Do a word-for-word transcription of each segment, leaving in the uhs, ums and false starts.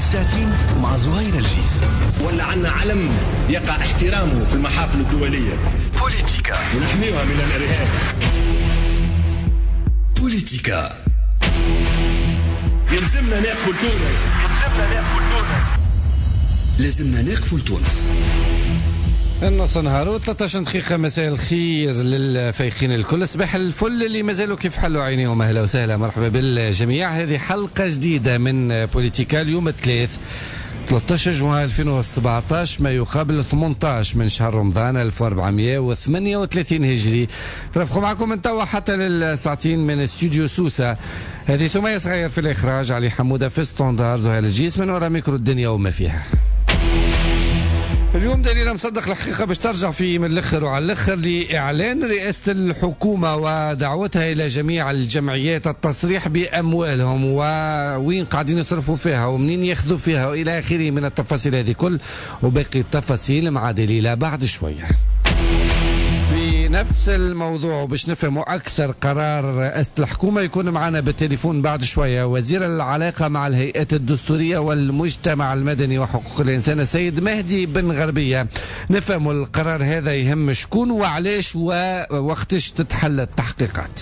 الساعتين مع زهير الجيس. ولا عنا علم يقع احترامه في المحافل الدولية. بوليتيكا ونحميها من الإرهاب. بوليتيكا يلزمنا نقفل تونس. يلزمنا نقفل تونس. لازمنا نقفل تونس. النص نهار وثلاثة عشر دقيقة. مساء الخير للفايقين الكل. صباح الفل اللي مازالوا كيف حلوا عينيهم. أهلا وسهلا مرحبا بالجميع. هذه حلقة جديدة من بوليتيكا اليوم الثلاث ثلاثة عشر جوان ألفين وسبعطاش ما يقابل ثمانية عشر من شهر رمضان ألف وأربعمائة وثمانية وثلاثين هجري. ترافقوا معكم من توا حتى للساعتين من استوديو سوسة. هذه سمية صغير في الإخراج، علي حمودة في ستوندار، زهير الجيس من وراء ميكرو الدنيا وما فيها. اليوم دليل مصدق الحقيقة باش ترجع في من الاخر وعلى الاخر لإعلان رئاسة الحكومة ودعوتها إلى جميع الجمعيات التصريح بأموالهم ووين قاعدين يصرفوا فيها ومنين ياخذوا فيها وإلى آخره من التفاصيل هذه كل، وباقي التفاصيل مع دليلة بعد شوية. في نفس الموضوع باش نفهموا أكثر قرار رئاسة الحكومة يكون معنا بالتليفون بعد شوية وزير العلاقة مع الهيئات الدستورية والمجتمع المدني وحقوق الإنسان السيد مهدي بن غربية. نفهموا القرار هذا يهم شكون وعلاش ووقتش تتحل التحقيقات.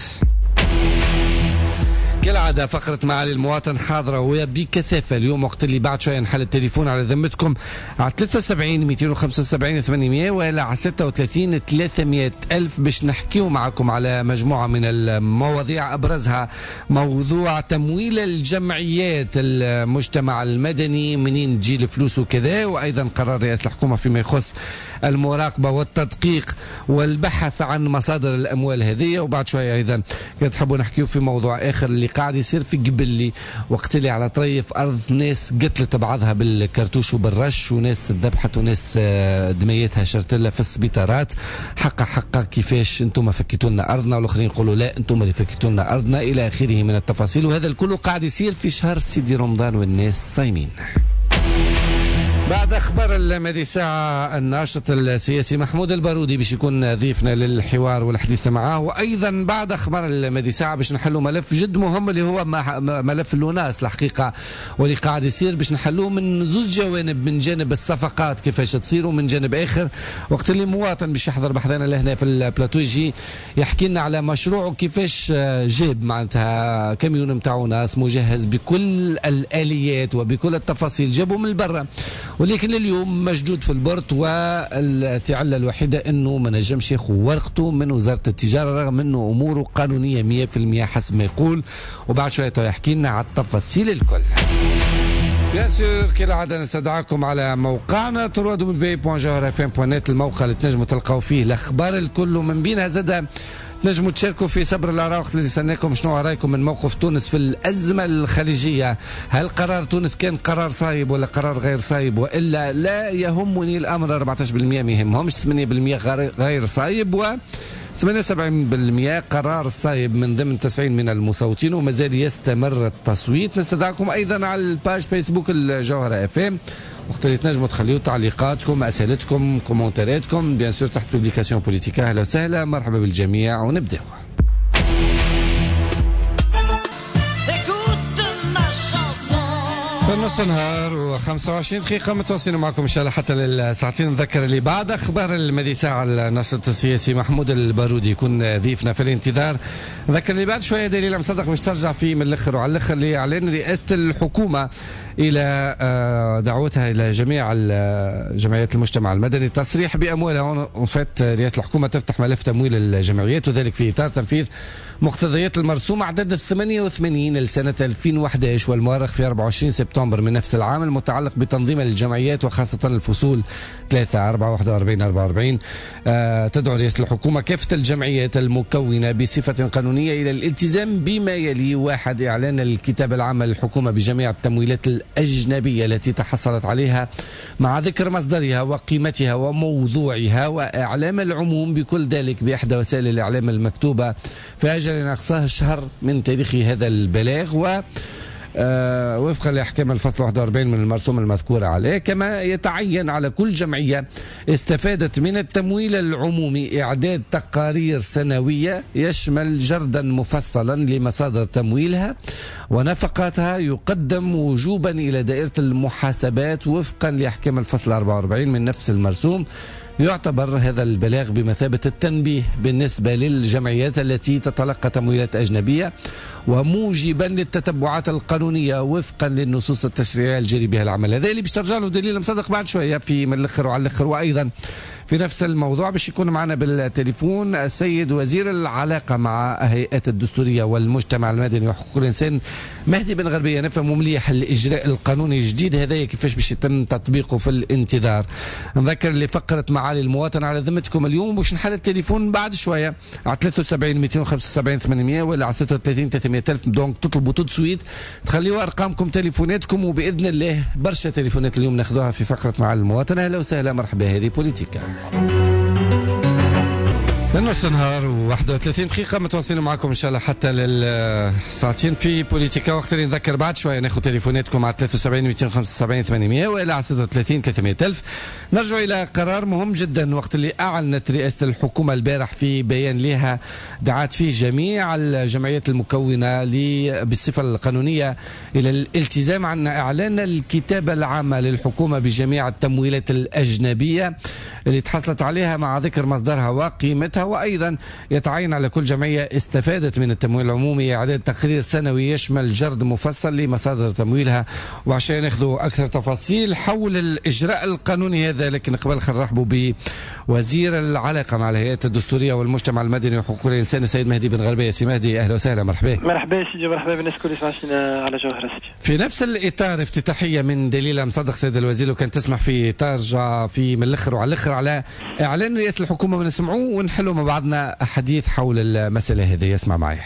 كالعادة فقرة معالي المواطن حاضرة وبكثافة اليوم، وقت اللي بعد شوية نحل التليفون على ذمتكم على ثلاثة وسبعين مئتين وخمسة وسبعين ثمانمائة ولا على ستة وثلاثين ثلاثمائة ألف باش نحكيو معكم على مجموعة من المواضيع، أبرزها موضوع تمويل الجمعيات المجتمع المدني منين تجي الفلوس وكذا، وأيضا قرار رئاسة الحكومة فيما يخص المراقبة والتدقيق والبحث عن مصادر الأموال هذه. وبعد شوية أيضا تحبوا نحكيو في موضوع آخر اللي قاعد يصير في قبلي، وقت اللي على طريف أرض ناس قتلت بعضها بالكرتوش وبالرش وناس ذبحت وناس دميتها شرتلة في السبيطارات. حقا حقا كيفاش انتم فكيتوا لنا أرضنا، والآخرين يقولوا لا انتم اللي فكيتوا لنا أرضنا إلى آخره من التفاصيل. وهذا الكل قاعد يصير في شهر سيدي رمضان والناس صايمين. بعد أخبار المدي ساعة الناشط السياسي محمود البارودي باش يكون ضيفنا للحوار والحديث معاه، وأيضا بعد أخبار المدي ساعة باش نحلوا ملف جد مهم اللي هو ملف اللوناس الحقيقة، واللي قاعد يصير باش نحلوه من زوج جوانب، من جانب الصفقات كيفاش تصير ومن جانب آخر وقت اللي مواطن باش يحضر بحذانا لهنا في البلاتو يجي يحكي لنا على مشروع كيفاش جاب معناتها كاميون متاعو ناس مجهز بكل الآليات وبكل التفاصيل، جابوا من برا، ولكن اليوم مشدود في البورت، والتعلة الوحيدة انه ما نجمش ياخذ ورقته من وزارة التجارة رغم انه اموره قانونية مئة بالمئة حسب ما يقول. وبعد شوية يحكي لنا على التفاصيل الكل. بيان سور كالعادة نستدعاكم على موقعنا دبليو دبليو دبليو دوت جوهر اف ام دوت نت، الموقع اللي تنجموا تلقاو فيه الاخبار الكل، ومن بينها زاد نجموا تشاركوا في صبر الآراء وقت اللي استناكم شنو رايكم من موقف تونس في الأزمة الخليجية. هل قرار تونس كان قرار صايب ولا قرار غير صايب، وإلا لا يهمني الأمر أربعة عشر بالمئة ما يهمهمش، ثمانية بالمئة غير صايب و ثمانية وسبعين بالمئة قرار صايب من ضمن تسعين من المصوتين، ومازال يستمر التصويت. نستدعكم أيضا على الباج فيسبوك الجوهرة اف ام وقت اللي تنجموا تخليوا تعليقاتكم اسئلتكم كومنتاراتكم بيان سور تحت بوبليكاسيون بوليتيكا. اهلا وسهلا مرحبا بالجميع ونبداو. في نص النهار وخمسة وعشرين دقيقة متواصلين معكم إن شاء الله حتى للساعتين. نذكر اللي بعد أخبار المدي ساعة الناشط السياسي محمود البارودي يكون ضيفنا في الانتظار. نذكر اللي بعد شوية دليل مصدق باش ترجع في من الآخر وعلى الآخر لإعلان رئاسة الحكومة إلى دعوتها إلى جميع جمعيات المجتمع المدني تصريح بأموالها. وفات رئاسة الحكومة تفتح ملف تمويل الجمعيات وذلك في إطار تنفيذ مقتضيات المرسوم عدد الثمانية وثمانين لسنة ألفين وأحد عشر والمؤرخ في أربعة وعشرين سبتمبر من نفس العام المتعلق بتنظيم الجمعيات وخاصة الفصول ثلاثة أربعة واحد وأربعين أربعة وأربعين. آه تدعو رئاسة الحكومة كافة الجمعيات المكونة بصفة قانونية إلى الالتزام بما يلي: واحد، إعلان الكتاب العام للحكومة بجميع التمويلات الأجنبية التي تحصلت عليها مع ذكر مصدرها وقيمتها وموضوعها، وإعلام العموم بكل ذلك بإحدى وسائل الإعلام المكتوبة في أجل أقصاه الشهر من تاريخ هذا البلاغ. و آه وفقا لأحكام الفصل واحد وأربعين من المرسوم المذكورة عليه. كما يتعين على كل جمعية استفادت من التمويل العمومي إعداد تقارير سنوية يشمل جردا مفصلا لمصادر تمويلها ونفقاتها يقدم وجوبا إلى دائرة المحاسبات وفقا لأحكام الفصل أربعة وأربعين من نفس المرسوم. يعتبر هذا البلاغ بمثابة التنبيه بالنسبة للجمعيات التي تتلقى تمويلات أجنبية وموجبا للتتبعات القانونية وفقا للنصوص التشريعية الجاري بها العمل. هذا اللي باش ترجع له دليل مصدق بعد شوية في من الاخر وعلى الاخر. وأيضا في نفس الموضوع باش يكون معنا بالتليفون السيد وزير العلاقة مع هيئات الدستورية والمجتمع المدني وحقوق الإنسان مهدي بن غربية. نفهم مليح الإجراء القانوني الجديد هذا كيفاش باش يتم تطبيقه في الانتظار. نذكر اللي فقرت معالي المواطن على ذمتكم اليوم باش نحل التليفون بعد شوية على ثلاثة وسبعين مئتين وخمسة وسبعين ثمانمئة ولا على ستة وثلاثين ثلاثمئة ألف. دونك تطلبوا تدسويت تخليوا أرقامكم تليفوناتكم وبإذن الله برشا تليفونات اليوم ناخذوها في فقرة معالي المواطن. أهلا وسهلا مرحبا. هذه بوليتيكا نص نهار وواحد وثلاثين دقيقة متواصلين معكم إن شاء الله حتى للساعتين في بوليتيكا. وقت اللي نذكر بعد شوية ناخذ تليفوناتكم على ثلاثة وسبعين مئتين وخمسة وسبعين ثمانمئة وإلى على ستة وثلاثين ثلاثمئة ألف. نرجع إلى قرار مهم جدا وقت اللي أعلنت رئاسة الحكومة البارح في بيان لها دعت فيه جميع الجمعيات المكونة بالصفة القانونية إلى الالتزام عن إعلان الكتابة العامة للحكومة بجميع التمويلات الأجنبية اللي تحصلت عليها مع ذكر مصدرها وقيمتها. وأيضا يتعين على كل جمعية استفادت من التمويل العمومي إعداد تقرير سنوي يشمل جرد مفصل لمصادر تمويلها. وعشان ناخذوا أكثر تفاصيل حول الإجراء القانوني هذا لكن قبل خلينا نرحبوا بوزير العلاقة مع الهيئات الدستورية والمجتمع المدني وحقوق الإنسان السيد مهدي بن غربية. سي مهدي أهلا وسهلا. مرحبا. مرحبا سيدي مرحبا بالناس كل يسمعنا على جوهر سيدي. في نفس الإطار افتتاحية من دليل مصدق سيد الوزير وكان تسمح في ترجع في من الأخر وعلى الأخر على إعلان رئاسة الحكومة ونسمعوه ونحلوا مع بعضنا حديث حول المسألة هذه. يسمع معي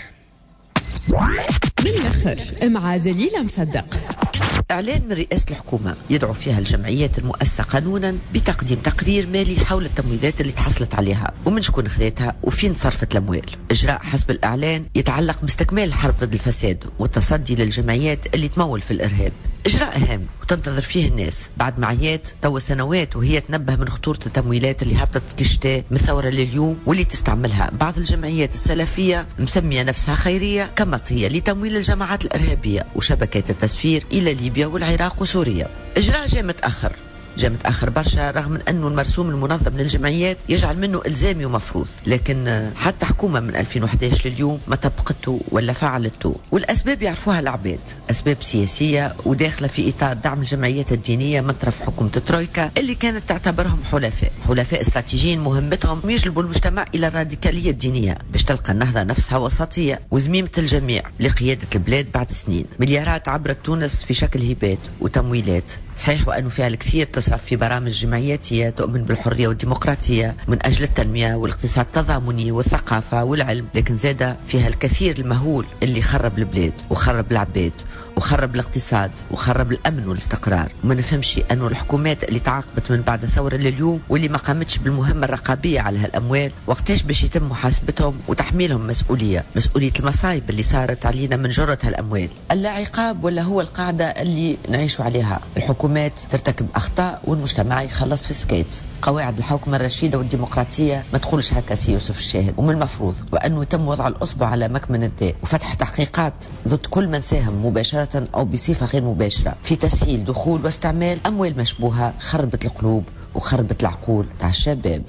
من الأخر مع دليل مصدق. إعلان من رئاسة الحكومة يدعو فيها الجمعيات المؤسسة قانونا بتقديم تقرير مالي حول التمويلات اللي تحصلت عليها ومن شكون خذتها وفين صرفت الأموال. إجراء حسب الإعلان يتعلق باستكمال الحرب ضد الفساد والتصدي للجمعيات اللي تمول في الإرهاب. إجراء هام وتنتظر فيه الناس بعد معيات توا سنوات وهي تنبه من خطورة التمويلات اللي هبطت كشتاء من ثورة لليوم واللي تستعملها بعض الجمعيات السلفية مسمية نفسها خيرية كمطية لتمويل الجماعات الإرهابية وشبكات التسفير إلى ليبيا والعراق وسوريا. إجراء جاء متأخر جاء متأخر برشا رغم من أنه المرسوم المنظم للجمعيات يجعل منه إلزامي ومفروض، لكن حتى حكومة من ألفين وأحد عشر لليوم ما طبقته ولا فعلته. والأسباب يعرفوها العباد، أسباب سياسية وداخلة في إطار دعم الجمعيات الدينية من طرف حكومة الترويكا اللي كانت تعتبرهم حلفاء حلفاء استراتيجيين مهمتهم يجلبوا المجتمع إلى الراديكالية الدينية باش تلقى النهضة نفسها وسطية وزميمة الجميع لقيادة البلاد بعد سنين. مليارات عبرت تونس في شكل هبات وتمويلات، صحيح وأنه فيها الكثير تصرف في برامج جمعياتية تؤمن بالحرية والديمقراطية من أجل التنمية والاقتصاد التضامني والثقافة والعلم، لكن زادة فيها الكثير المهول اللي خرب البلاد وخرب العباد وخرب الاقتصاد وخرب الأمن والاستقرار. وما نفهمش أنه الحكومات اللي تعاقبت من بعد الثورة لليوم واللي ما قامتش بالمهمة الرقابية على هالأموال وقتاش باش يتم محاسبتهم وتحميلهم مسؤولية مسؤولية المصايب اللي صارت علينا من جرة هالأموال. اللا عقاب ولا هو القاعدة اللي نعيشوا عليها؟ الحكومات ترتكب أخطاء والمجتمع يخلص في سكيت. قواعد الحكم الرشيدة والديمقراطية ما تقولش هكا سي يوسف الشاهد، ومن المفروض وأنه يتم وضع الأصبع على مكمن الداء وفتح تحقيقات ضد كل من ساهم مباشرة أو بصفة غير مباشرة في تسهيل دخول واستعمال أموال مشبوهة خربت القلوب وخربت العقول تاع الشباب.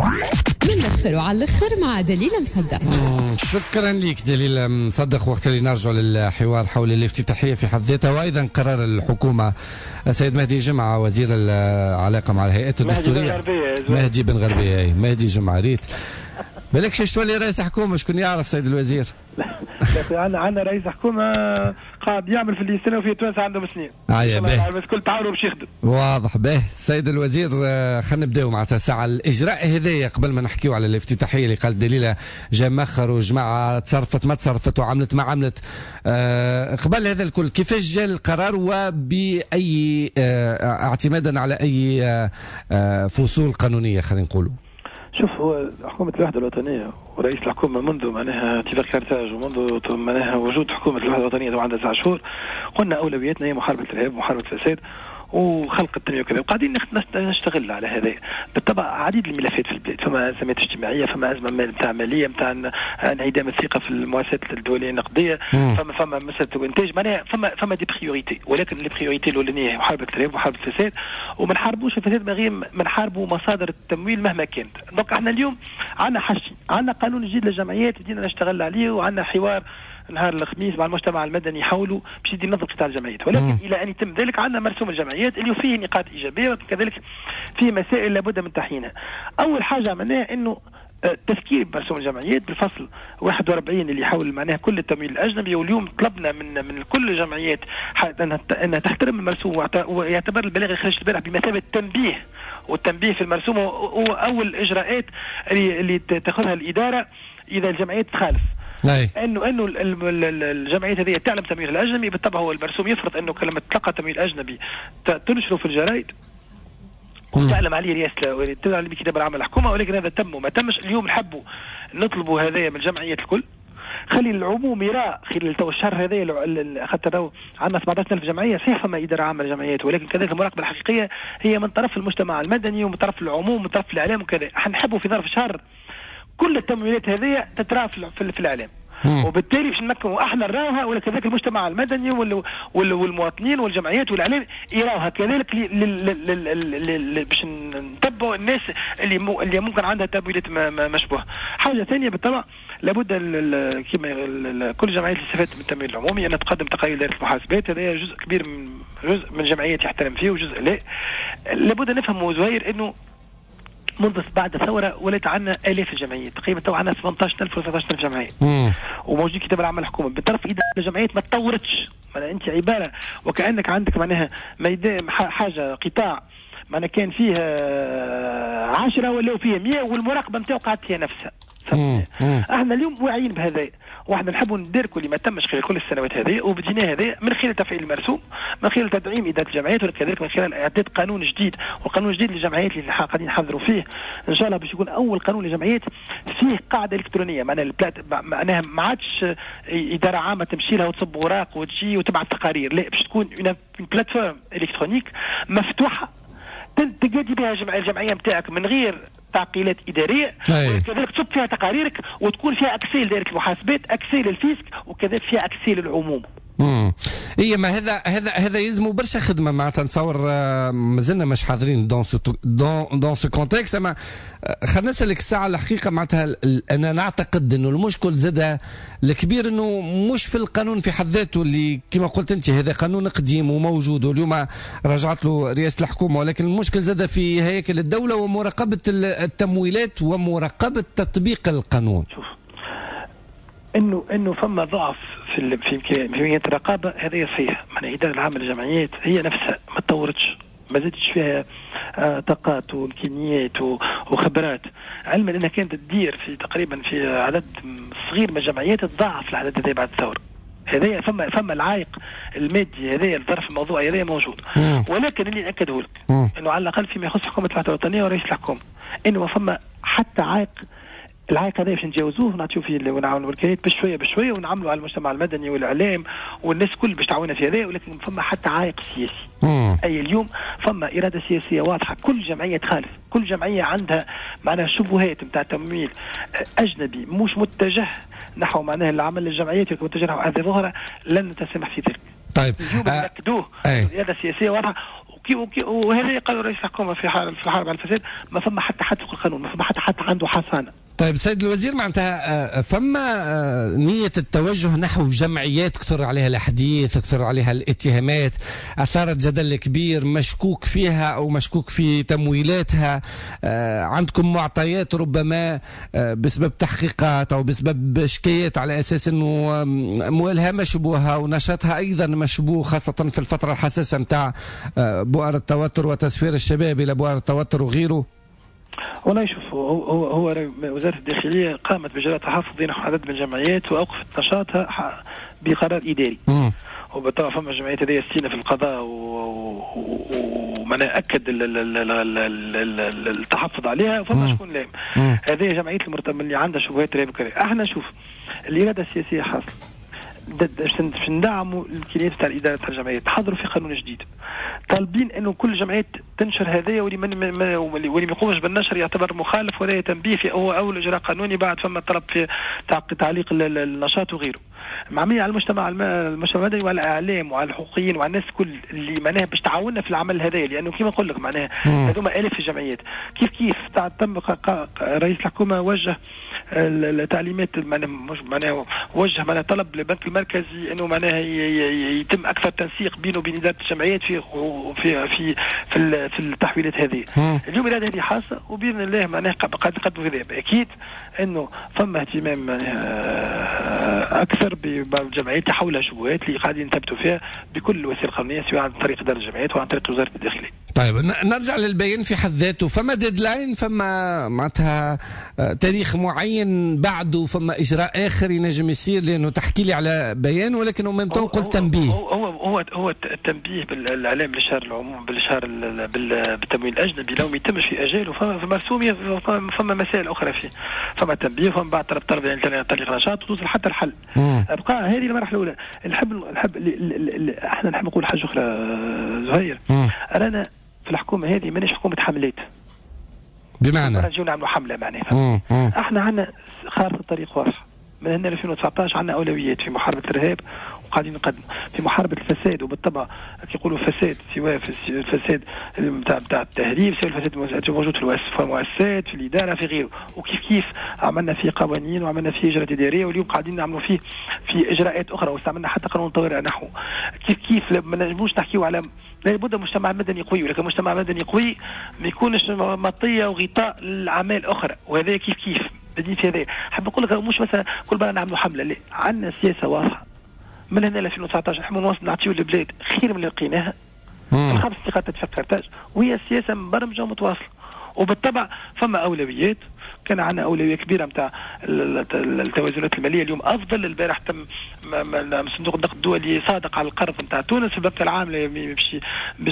من الأخر وعلى الأخر مع دليل مصدق. شكرا لك دليل مصدق. وقت اللي نرجع للحوار حول الافتتاحية في حد ذاتها وأيضا قرار الحكومة. السيد مهدي جمعة وزير العلاقة مع الهيئات الدستورية. مهدي بن غربية. مهدي جمعة ريت بالك شش تولي رئيس حكومة شكون يعرف سيد الوزير؟ عندنا عندنا رئيس حكومة قاعد يعمل في اللي يستنوا فيه تونس عندهم سنين. آه باهي. بس كل تعاونوا باش يخدم. واضح باهي. سيد الوزير خلينا نبداو معناتها ساعة الإجراء هذايا قبل ما نحكيو على الافتتاحية اللي قال دليلة جا مخر وجماعة تصرفت ما تصرفت وعملت ما عملت. آه قبل هذا الكل كيفاش جاء القرار وبأي آه اعتمادا على أي آه آه فصول قانونية خلينا نقولوا؟ شوف، هو حكومة الوحدة الوطنية ورئيس الحكومة منذ معناها اتفاق كارتاج ومنذ معناها وجود حكومة الوحدة الوطنية طبعا عندها تسع شهور قلنا أولوياتنا هي محاربة الإرهاب ومحاربة الفساد وخلق التنمية وكذا، وقاعدين نشتغل على هذا. بالطبع عديد الملفات في البلاد، فما أزمات اجتماعية، فما أزمة نتاع مالية نتاع انعدام الثقة في المؤسسات الدولية النقدية، فما فما مسألة إنتاج، معناها فما فما دي بريوريتي، ولكن لي بريوريتي الأولانية هي محاربة الإرهاب ومحاربة الفساد، وما نحاربوش الفساد من غير ما نحاربوا مصادر التمويل مهما كانت. دونك احنا اليوم عندنا حاجتين، عندنا قانون جديد للجمعيات بدينا نشتغل عليه، وعندنا حوار نهار الخميس مع المجتمع المدني يحاولوا باش يدي نظم قطاع الجمعيات، ولكن مم. الى ان يتم ذلك عندنا مرسوم الجمعيات اللي فيه نقاط ايجابيه وكذلك فيه مسائل لابد من تحيينها. اول حاجه عملناها انه تفكير بمرسوم الجمعيات بالفصل واحد وأربعين اللي يحول معناها كل التمويل الاجنبي، واليوم طلبنا من من كل الجمعيات انها تحترم المرسوم ويعتبر البلاغ اللي خرج البارح بمثابه تنبيه، والتنبيه في المرسوم هو اول اجراءات اللي, اللي تاخذها الاداره اذا الجمعيات تخالف. أي. انه انه الجمعيات هذه تعلم تمويل الاجنبي، بالطبع هو المرسوم يفرض انه لما تلقى تمويل اجنبي تنشره في الجرائد وتعلم عليه رئاسه تعلم بكتاب العمل الحكومه، ولكن هذا تم وما تمش. اليوم نحبوا نطلبوا هذايا من الجمعيات الكل، خلي العموم يرى خلال تو الشهر هذايا خاطر عندنا سبعة عشر ألف جمعيه، صحيح فما اداره عامه للجمعيات، ولكن كذلك المراقبه الحقيقيه هي من طرف المجتمع المدني ومن طرف العموم ومن طرف الاعلام وكذا. نحبوا في ظرف شهر كل التمويلات هذه تترى في, في الاعلام، وبالتالي باش نمكنوا احنا نراوها، ولا كذلك المجتمع المدني والمواطنين والجمعيات والاعلام يراوها كذلك باش نتبعوا الناس اللي مو اللي ممكن عندها تمويلات مشبوهه. حاجه ثانيه بالطبع لابد كما كل الجمعيات اللي استفادت من التمويل العمومي ان تقدم تقارير دائره المحاسبات، هذا جزء كبير من جزء من الجمعيات يحترم فيه وجزء لا. لابد نفهم زهير انه منذ بعد الثورة ولات عنا آلاف الجمعيات، تقريبا تو عنا ثمانية عشر ألف و ثلاثة عشر ألف جمعية، وموجود كتاب العمل الحكومي بالطرف إذا الجمعيات ما تطورتش، معناها أنت عبارة وكأنك عندك معناها ميدان حاجة قطاع معناها كان فيها عشرة ولا فيها مئة والمراقبة نتاعو قعدت فيها نفسها. احنا اليوم واعيين بهذا، واحنا نحبوا ندركوا اللي ما تمش خلال كل السنوات هذه، وبدينا هذا من خلال تفعيل المرسوم، من خلال تدعيم اداره الجمعيات، وكذلك من خلال اعداد قانون جديد، والقانون الجديد للجمعيات اللي قاعدين نحضروا فيه ان شاء الله باش يكون اول قانون للجمعيات فيه قاعده الكترونيه، معناها البلات معناها ما عادش اداره عامه تمشي لها وتصب اوراق وتجي وتبعث تقارير، لا باش تكون بلاتفورم الكترونيك مفتوحه تقدي بها الجمعيه نتاعك من غير تعقيلات اداريه، وكذلك تصب فيها تقاريرك وتكون فيها اكسيل دائره المحاسبات، اكسيل الفيسك، وكذلك فيها اكسيل العموم. امم اي ما هذا هذا هذا يلزموا برشا خدمه، معناتها نتصور مازلنا مش حاضرين دون سو دون دون سو كونتكست. اما خلينا نسالك الساعه الحقيقه معناتها انا نعتقد انه المشكل زاد الكبير انه مش في القانون في حد ذاته اللي كما قلت انت هذا قانون قديم وموجود واليوم رجعت له رئاسه الحكومه، ولكن المشكل زاد في هيكل الدوله ومراقبه التمويلات ومراقبه تطبيق القانون. شوف انه انه فما ضعف في في في الرقابه، هذا صحيح. من الاداره العامه للجمعيات هي نفسها ما تطورتش، ما زادتش فيها آه طاقات وامكانيات وخبرات، علما انها كانت تدير في تقريبا في عدد صغير من الجمعيات تضاعف العدد هذا بعد الثوره. هذا فما فما العائق المادي هذا الظرف الموضوعي هذا موجود، ولكن اللي ناكده لك انه على الاقل فيما يخص حكومه الوحده الوطنيه ورئيس الحكومه انه فما حتى عائق، العائق هذا باش نتجاوزوه ونعطيو فيه ونعاونوا الوكالات بشويه بشويه ونعملوا على المجتمع المدني والاعلام والناس كل باش تعاوننا في هذا، ولكن فما حتى عائق سياسي. مم. اي اليوم فما اراده سياسيه واضحه، كل جمعيه تخالف، كل جمعيه عندها معناها شبهات نتاع تمويل اجنبي مش متجه نحو معناها العمل للجمعيات، ولكن متجه نحو اهداف اخرى، لن نتسامح في ذلك. طيب اليوم ناكدوه اراده سياسيه واضحه، وهذا قالوا رئيس الحكومه في حال في الحرب على الفساد، ما فما حتى حد في القانون، ما فما حتى حد عنده حصانه. طيب سيد الوزير، معناتها فما نية التوجه نحو جمعيات كثر عليها الحديث، كثر عليها الاتهامات، أثارت جدل كبير، مشكوك فيها أو مشكوك في تمويلاتها، عندكم معطيات ربما بسبب تحقيقات أو بسبب شكايات على أساس أنه أموالها مشبوهة ونشاطها أيضا مشبوه، خاصة في الفترة الحساسة متاع بؤر التوتر وتسفير الشباب إلى بؤر التوتر وغيره؟ والله شوف، هو هو, هو وزارة الداخلية قامت بإجراء تحفظي نحو عدد من الجمعيات وأوقفت نشاطها بقرار إداري. وبالطبع فما جمعيات هذه ستين في القضاء ومن معناها اكد التحفظ عليها، وفما شكون لام. هذه جمعيه المرتب اللي عندها شبهات رهيبه. احنا شوف الاراده السياسيه حاصله باش ندعموا الامكانيات تاع الاداره تاع الجمعيات، تحضروا في قانون جديد طالبين انه كل جمعيه تنشر هذايا، واللي ما واللي ما يقومش بالنشر يعتبر مخالف، ولا تنبيه في هو اول اجراء قانوني بعد فما طلب في تعليق النشاط وغيره. معميه على المجتمع المجتمع المدني وعلى الاعلام وعلى الحقوقيين وعلى الناس كل اللي معناها باش تعاوننا في العمل هذايا، لانه كما نقول لك معناها هذوما الاف الجمعيات. كيف كيف تم رئيس الحكومه وجه التعليمات معناها معناها وجه معناها طلب للبنك المركزي انه معناها يتم اكثر تنسيق بينه وبين اداره الجمعيات في في في في, في التحويلات هذه. اليوم الاراده هذه حاصله، وباذن الله معناها قد نقدموا في ذلك. اكيد انه فما اهتمام معناها اكثر بالجمعيات حول شبهات اللي قاعدين نثبتوا فيها بكل الوسائل القانونيه، سواء عن طريق اداره الجمعيات وعن طريق وزاره الداخليه. طيب نرجع للبيان في حد ذاته، فما ديدلاين، فما معناتها تاريخ معين بعده، فما اجراء اخر ينجم يصير؟ لانه تحكي لي على بيان ولكن ومن تو قلت تنبيه. هو هو هو, هو التنبيه بالاعلام بالشهر العموم بالشهر بالتمويل الاجنبي لو ما يتمش في اجاله فما مرسوميه، فما مسائل اخرى فيه، فما تنبيه، فما بعد طلب طلب يعني طريق نشاط وتوصل حتى الحل. ابقى هذه المرحله الاولى. نحب نحب احنا نحب نقول حاجه اخرى زهير، انا في الحكومه هذه مانيش حكومه حملات، بمعنى نجيو نعملوا حمله معناها. احنا عندنا خارطه الطريق واضحه من هنا ألفين وتسعطاش، عندنا اولويات في محاربه الارهاب وقاعدين نقدم في محاربه الفساد، وبالطبع كيقولوا فساد سواء في الفساد نتاع نتاع التهريب، سواء الفساد موجود في المؤسسات في الاداره في غيره. وكيف كيف عملنا فيه قوانين وعملنا فيه اجراءات اداريه، واليوم قاعدين نعملوا فيه في اجراءات اخرى، واستعملنا حتى قانون طوارئ نحو. كيف كيف ما نجموش نحكيوا على لابد مجتمع مدني قوي، ولكن مجتمع مدني قوي ما يكونش مطيه وغطاء للاعمال اخرى، وهذا كيف كيف بدي في هذا. حاب نقول لك مش مثلا كل بلد نعملوا حمله، لا، عندنا سياسه واضحه من هنا ألفين وتسعطاش نحن نوصل نعطيو للبلاد خير من اللي لقيناها، الخمس نقاط تفكرتاش، وهي السياسه مبرمجه ومتواصله. وبالطبع فما اولويات، كان عندنا اولويه كبيره نتاع التوازنات الماليه، اليوم افضل. البارح تم صندوق النقد الدولي صادق على القرض نتاع تونس في البنك العام باش باش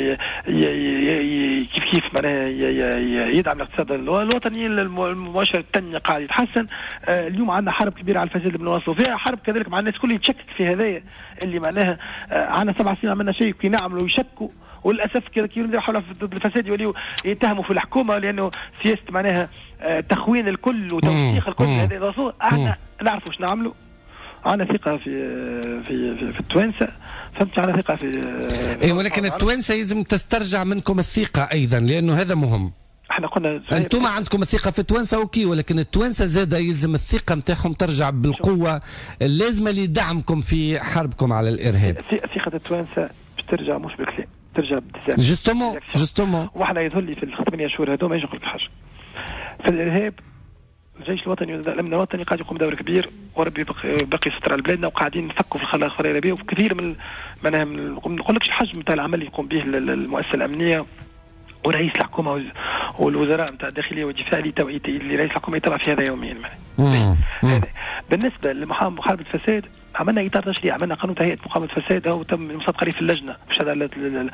كيف كيف معناها يدعم الاقتصاد الوطني. المؤشر التنميه قاعد يتحسن. اليوم عندنا حرب كبيره على الفساد اللي بنواصلوا فيها، حرب كذلك مع الناس كل يتشكك في هذايا اللي معناها عندنا سبع سنين عملنا شيء كي نعملوا يشكوا، وللاسف كي يديروا حول الفساد يوليوا يتهموا في الحكومه لانه سياسه معناها تخوين الكل وتوثيق الكل. هذا الرسول احنا نعرفوا واش نعملوا، عندنا ثقه في في في, في التوانسه، فهمت؟ عندنا ثقه في اي، ولكن التوانسه لازم تسترجع منكم الثقه ايضا، لانه هذا مهم. احنا قلنا انتم عندكم الثقه في التوانسه اوكي، ولكن التوانسه زاده يلزم الثقه نتاعهم ترجع بالقوه اللازمه لدعمكم في حربكم على الارهاب. ثقه التوانسه باش ترجع مش بالكلام، ترجع بالتزام. جوستومون جوستومون واحنا يظهر لي في الثمانية شهور هذوما يجي لك حاجه في الارهاب. الجيش الوطني والامن الوطني قاعد يقوم بدور كبير، وربي باقي يستر على بلادنا، وقاعدين نفكوا في الخلايا الخريريه، وكثير من معناها ما نقولكش الحجم نتاع العمل اللي يقوم به المؤسسه الامنيه ورئيس الحكومه والوزراء نتاع الداخليه والدفاع اللي اللي رئيس الحكومه يطلع في هذا يوميا. بالنسبه لمحاربه الفساد عملنا اطار تشريعي، عملنا قانون هيئه مقاومه الفساد، هو تم مصادقه قريب في اللجنه باش هذا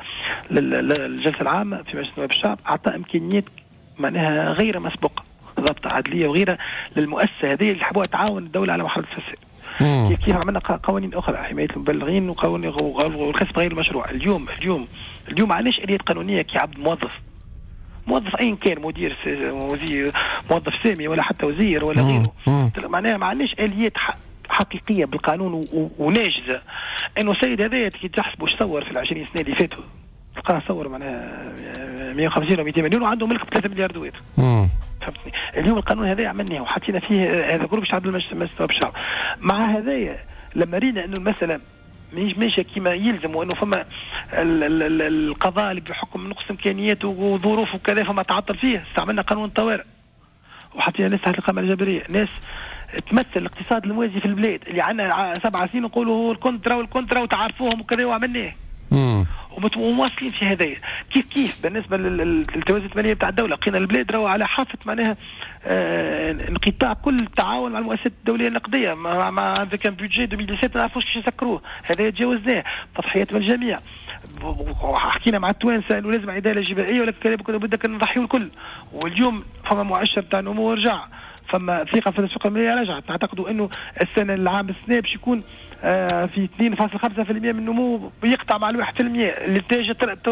الجلسه العامه في مجلس نواب الشعب، اعطى امكانيات معناها غير مسبوقه، ضبط عدليه وغيرها للمؤسسه هذه اللي حبوها تعاون الدوله على محاربه الفساد. كيف كيف عملنا قوانين اخرى، حمايه المبلغين وقوانين والكسب غير المشروع. اليوم اليوم اليوم علاش اليات قانونيه كي عبد موظف موظف ايا كان، مدير وزير موظف سامي ولا حتى وزير ولا غيره، معناها ما عندناش اليات حقيقيه بالقانون وناجزه انه السيد هذا كي تحسبوا ايش صور في العشرين سنه اللي فاتوا، تلقاه صور معناها مئة وخمسين و مئتين مليون وعنده ملك ب ثلاثة مليار دوات. فهمتني؟ اليوم القانون هذا عملناه وحطينا فيه هذا كله باش يعدل المجلس الشعب. مع هذايا لما رينا انه المساله ماشيه كما يلزم، وانه فما القضاء اللي بحكم نقص امكانيات وظروف وكذا فما تعطل فيه، استعملنا قانون الطوارئ وحطينا ناس تحت القمه الجبريه، ناس تمثل الاقتصاد الموازي في البلاد اللي عندنا سبع سنين نقولوا هو الكونترا والكونترا وتعرفوهم وكذا وعملناه. ومواصلين في هذايا. كيف كيف بالنسبه للتوازن الماليه بتاع الدوله لقينا البلاد راهو على حافه معناها آه انقطاع كل التعاون مع المؤسسات الدوليه النقديه مع مع كان بيدجي ألفين وسبعة ما نعرفوش كيف يسكروه، هذا تجاوزناه. تضحيات من الجميع، حكينا مع التوانسه انه لازم عداله جبائيه ولكن كنا بدك نضحيوا الكل. واليوم فما مؤشر تاع نمو رجع، فما ثقه في الاسواق الماليه رجعت. نعتقدوا انه السنه العام السنه باش يكون آه في اثنين فاصلة خمسة بالمئة من النمو بيقطع مع الواحد في المئة اللي تاجه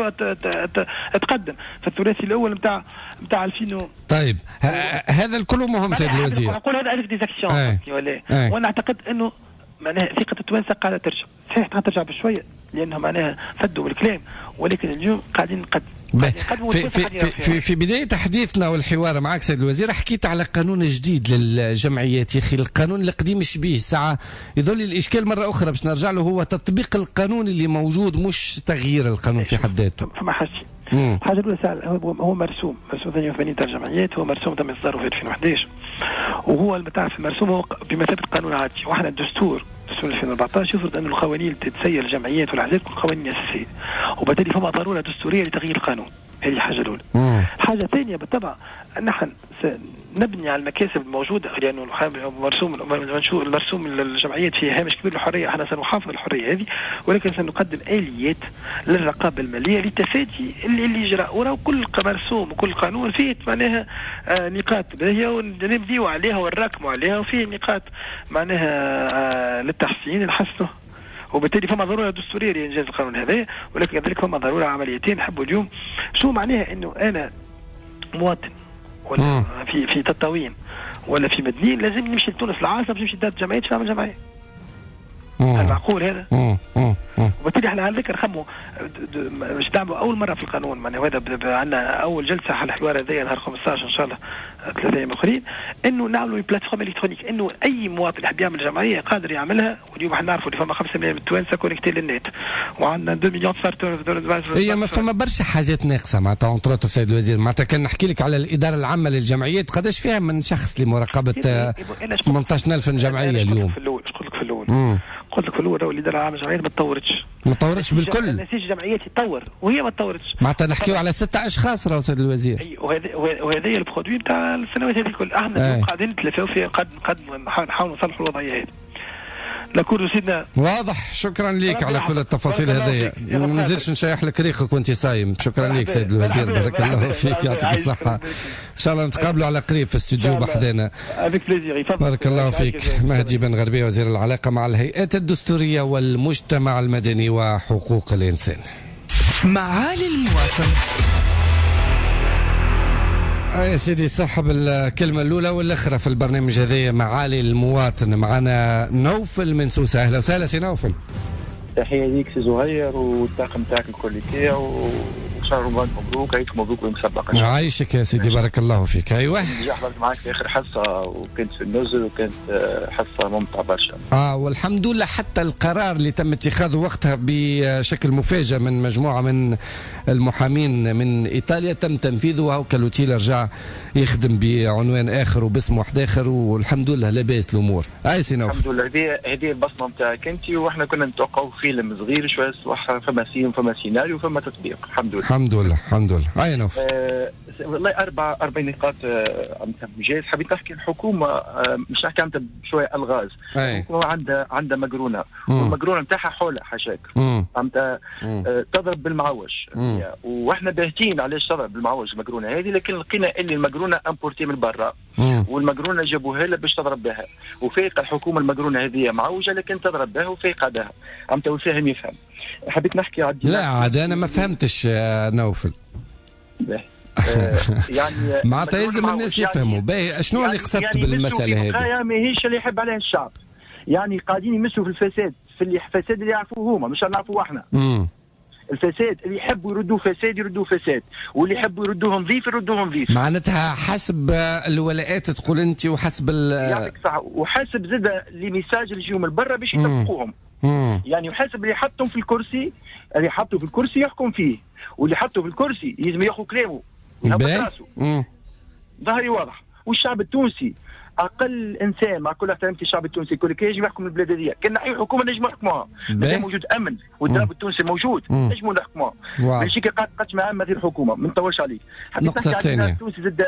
تقدم في الثلاثي الاول نتاع نتاع ألفين. طيب هذا الكل مهم سيد الوزير. نقول هذا الف ديزاكسيون ولا وانا اعتقد انه معناها ثقه التوانسه قاعده ترجع، صحيح قاعده ترجع بشويه لانهم معناها فدوا الكلام، ولكن اليوم قاعدين نقدم. في, في, في, في, في بداية حديثنا والحوار معك سيد الوزير حكيت على قانون جديد للجمعيات. يا أخي القانون القديم شبيه ساعة يظل الإشكال مرة أخرى باش نرجع له، هو تطبيق القانون اللي موجود مش تغيير القانون في حد ذاته. فما حاجتين. الحاجة الأولى هو مرسوم مرسوم ثمانية وثمانين تاع الجمعيات، هو مرسوم تم إصداره في ألفين وأحد عشر، وهو المتعرف المرسوم هو بمثابة قانون عادي. واحنا الدستور دستور ألفين وأربعطاش يفرض أن القوانين اللي تتسير الجمعيات والأحزاب تكون قوانين أساسية، وبالتالي فما ضرورة دستورية لتغيير القانون. هذه الحاجة الأولى. الحاجة الثانية بالطبع أن نحن نبني على المكاسب الموجودة، لأنه المرسوم المرسوم للجمعيات فيه هامش كبير للحرية. احنا سنحافظ الحرية هذه، ولكن سنقدم آليات للرقابة المالية لتفادي اللي, اللي يجرى. وراه كل مرسوم وكل قانون فيه معناها آه نقاط باهية ونبديو عليها ونراكموا عليها، وفيه نقاط معناها آه للتحسين نحسنه، وبالتالي فما ضروره دستوريه لانجاز القانون هذا. ولكن كذلك فما ضروره عمليتين. نحبوا اليوم شو معناها انه انا مواطن ولا في في تطاوين ولا في مدنيين لازم نمشي لتونس العاصمه باش نمشي لدار جمعيه باش نعمل جمعيه. المعقول هذا؟ وبالتالي احنا على ذكر نخموا باش نعملوا اول مره في القانون، معناها هذا عندنا اول جلسه على الحوار هذايا نهار خمسطاش ان شاء الله ثلاثة ايام اخرين، انه نعملوا بلاتفورم الكترونيك انه اي مواطن يحب يعمل جمعيه قادر يعملها. واليوم احنا نعرفوا اللي فما خمسة ملايين من التوانسه كونيكتي للنت، وعندنا اثنين مليون صار. هي ما فما برشا حاجات ناقصه معناتها اونتروت السيد الوزير. معناتها كان نحكي لك على الاداره العامه للجمعيات قداش فيها من شخص لمراقبه ثمانية عشر ألف جمعيه اليوم. في الاول قلت لك في الاول قلت لك في الاول الاداره العامه للجمعيات ما تطورتش ما تطورتش بالكل. نسيج الجمعيات يتطور وهي ما تطورتش. معناتها نحكيو على ستة اشخاص راهو سيد الوزير. اي وهذا وهذا البرودوي نتاع السنوات هذه الكل. احنا قاعدين نتلافاو فيه، قد قد نحاولوا نصلحوا الوضعيه هذه. لكل سيدنا واضح. شكرا لك على كل التفاصيل هذه. ما نزيدش نشيح لك ريقك وانت صايم. شكرا لك سيد الوزير، بارك الله فيك، يعطيك الصحه. ان شاء الله نتقابلوا على قريب في استوديو بحذانا. بارك الله فيك. مهدي بن غربيه وزير العلاقه مع الهيئات الدستوريه والمجتمع المدني وحقوق الانسان. معالي المواطن. يا سيدي صاحب الكلمة الأولى والأخرى في البرنامج هذا معالي المواطن. معنا نوفل من سوسة. أهلا وسهلا سي نوفل. تحية ليك سي زهير والطاقم تاعك الكوليكية، وشهر رمضان مبروك، عيد مبروك ومسبق. عايشك يا سيدي، بارك الله فيك. أيوة حضرت معك في آخر حصة وكنت في النزل وكانت حصة ممتعة برشا. آه والحمد لله. حتى القرار اللي تم اتخاذه وقتها بشكل مفاجئ من مجموعة من المحامين من إيطاليا تم تنفيذه، وهكا الوتيل رجع يخدم بعنوان آخر وباسم واحد آخر، والحمد لله لاباس الأمور. أي سي نوفل. الحمد لله. هذه هذه البصمة نتاعك أنت، وإحنا كنا نتوقعوا فيلم صغير شوية، فما سين فما سيناريو فما تطبيق. الحمد لله الحمد لله الحمد لله. أي نوفل. آه والله أربع أربع نقاط آه جايز حبيت نحكي. الحكومة آه مش نحكي عن بشوية ألغاز. الحكومة عندها عندها مجرونة، والمجرونة نتاعها حولها حاشاك فهمت آه تضرب بالمعوج. واحنا باهتين علاش تضرب بالمعوج المجرونه هذه، لكن لقينا اللي المجرونه امبورتي من برا، والمجرونه جابوها لها باش تضرب بها، وفايقه الحكومه المجرونه هذه معوجه لكن تضرب بها وفايقه بها. عمت الفاهم يفهم. حبيت نحكي عاد. لا عاد انا ما فهمتش يا نوفل. آه يعني معناتها لازم الناس يفهموا باهي شنو اللي قصدت يعني بالمساله هذه. يعني ماهيش اللي يحب عليها الشعب، يعني قاعدين يمسوا في الفساد، في الفساد اللي يعرفوه هما مش نعرفوه احنا. امم الفساد اللي يحبوا يردوه فساد يردوه فساد، واللي يحبوا يردوه نظيف يردوه نظيف. معناتها حسب الولاءات تقول انت، وحسب يعطيك صح، وحسب زاد لي ميساج اللي يجيهم من برا باش يطبقوهم. يعني وحسب اللي حطهم في الكرسي، اللي حطوا في الكرسي يحكم فيه، واللي حطوا في الكرسي لازم ياخذ كلامه ويهبط راسه. ظهري واضح. والشعب التونسي اقل انسان مع كل احترامي الشعب التونسي كل يجب يحكم البلاد هذه. كان اي حكومه نجموا نحكموها، مازال موجود امن والدراب التونسي موجود نجموا نحكموها. ماشي كي قاعد تقدم عام هذه الحكومه ما نطولش عليك. النقطه الثانيه التونسي زاد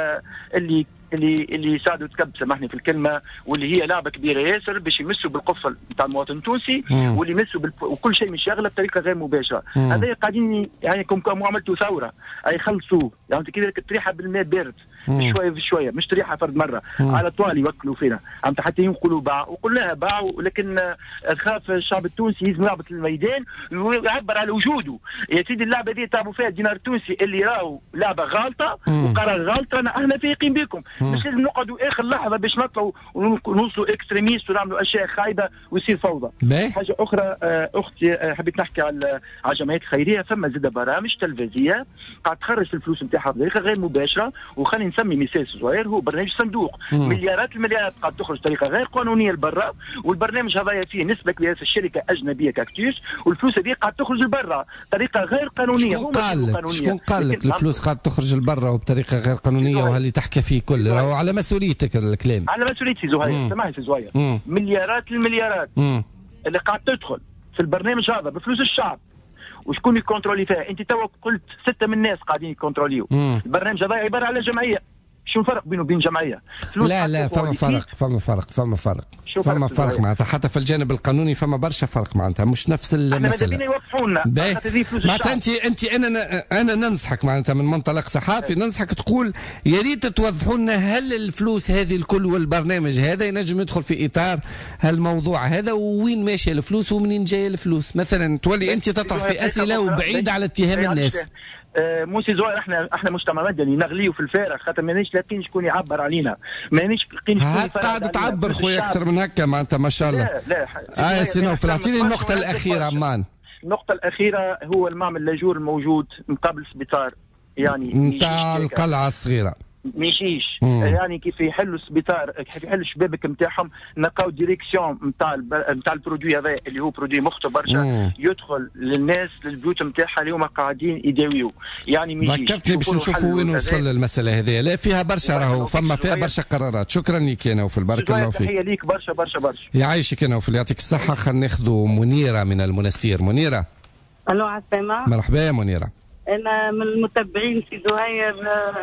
اللي اللي اللي ساعدوا تكب سامحني في الكلمه، واللي هي لعبه كبيره ياسر باش يمسوا بالقفل نتاع المواطن التونسي، واللي يمسوا بالب... وكل شيء مش يغلى بطريقه غير مباشره. هذا قاعدين يعني كم كم عملتوا ثوره اي خلصوا يعني كذا تريحه بالماء بارد بشويه بشويه مش تريحه فرد مره مم. على طوال يوكلوا فينا عم حتى ينقلوا باع وقلناها باعوا، لكن خاف الشعب التونسي يلزم لعبه الميدان ويعبر على وجوده. يا سيدي اللعبه دي تعبوا فيها الدينار التونسي اللي راهو لعبه غلطه وقرار غلطه. احنا فايقين بكم مش لازم نقعدوا اخر لحظه باش نطلعوا ونوصلوا اكستريميست ونعملوا اشياء خايبه ويصير فوضى. حاجه اخرى اختي حبيت نحكي على على الجمعيات الخيريه. فما زاد برامج تلفزيونيه قاعد تخرج الفلوس نتاعها بطريقه غير مباشره، وخلينا نسمي مثال صغير هو برنامج صندوق مم. مليارات المليارات قاعد تخرج بطريقه غير قانونيه لبرا، والبرنامج هذا فيه نسبه كبيره في الشركه اجنبيه كاكتوس، والفلوس هذه قاعد تخرج لبرا بطريقه غير قانونيه. شكون قال لك شكون قال لك الفلوس قاعد تخرج لبرا وبطريقه غير قانونيه وهاللي تحكي فيه كل راهو على مسؤوليتك الكلام؟ على مسؤوليتي زهير، سامحني سي زهير. مليارات المليارات مم. اللي قاعد تدخل في البرنامج هذا بفلوس الشعب وشكون يكونترولي فيها؟ انت تو قلت ستة من الناس قاعدين يكونتروليو. البرنامج هذا عباره على جمعيه. شو الفرق بينه وبين جمعيه؟ لا لا فما فرق فما فرق فما فرق فما فرق معناتها حتى في الجانب القانوني فما برشا فرق معناتها مش نفس المسألة. احنا يوقفونا معناتها انت انت انا انا ننصحك معناتها من منطلق صحافي ننصحك تقول يا ريت توضحوا لنا هل الفلوس هذه الكل والبرنامج هذا ينجم يدخل في اطار هالموضوع هذا وين ماشيه الفلوس ومنين جايه الفلوس مثلا، تولي انت تطرح في اسئله وبعيد على اتهام الناس. آه موسي زوير احنا احنا مجتمع مدني نغليو في الفارغ خاطر مانيش لاقيين شكون يعبر علينا، مانيش لاقيين شكون قاعد تعبر خويا اكثر من هكا معناتها ما شاء الله. لا لا اه سينوف اعطيني النقطه الاخيره عمان. النقطه الاخيره هو المعمل لاجور الموجود مقابل السبيطار يعني نتاع القلعه الصغيره ميشيش يعني كيف يحلوا السبيطار كيف يحلوا الشبابك نتاعهم نلقاو ديريكسيون نتاع نتاع البرودوي هذا اللي هو برودوي مخطر برشا يدخل للناس للبيوت نتاعها اللي هما قاعدين يداويو يعني ميشيش. ذكرتني باش نشوفوا وين وصل المساله هذه. لا فيها برشا راهو فما فيها برشا قرارات. شكرا لك يا نوفل بارك الله فيك. تحيه ليك برشا برشا برشا. يعيشك يا نوفل يعطيك الصحه. خلينا ناخذوا منيره من المنستير. منيره الو عسلامة. مرحبا يا منيره. انا من المتبعين في زهير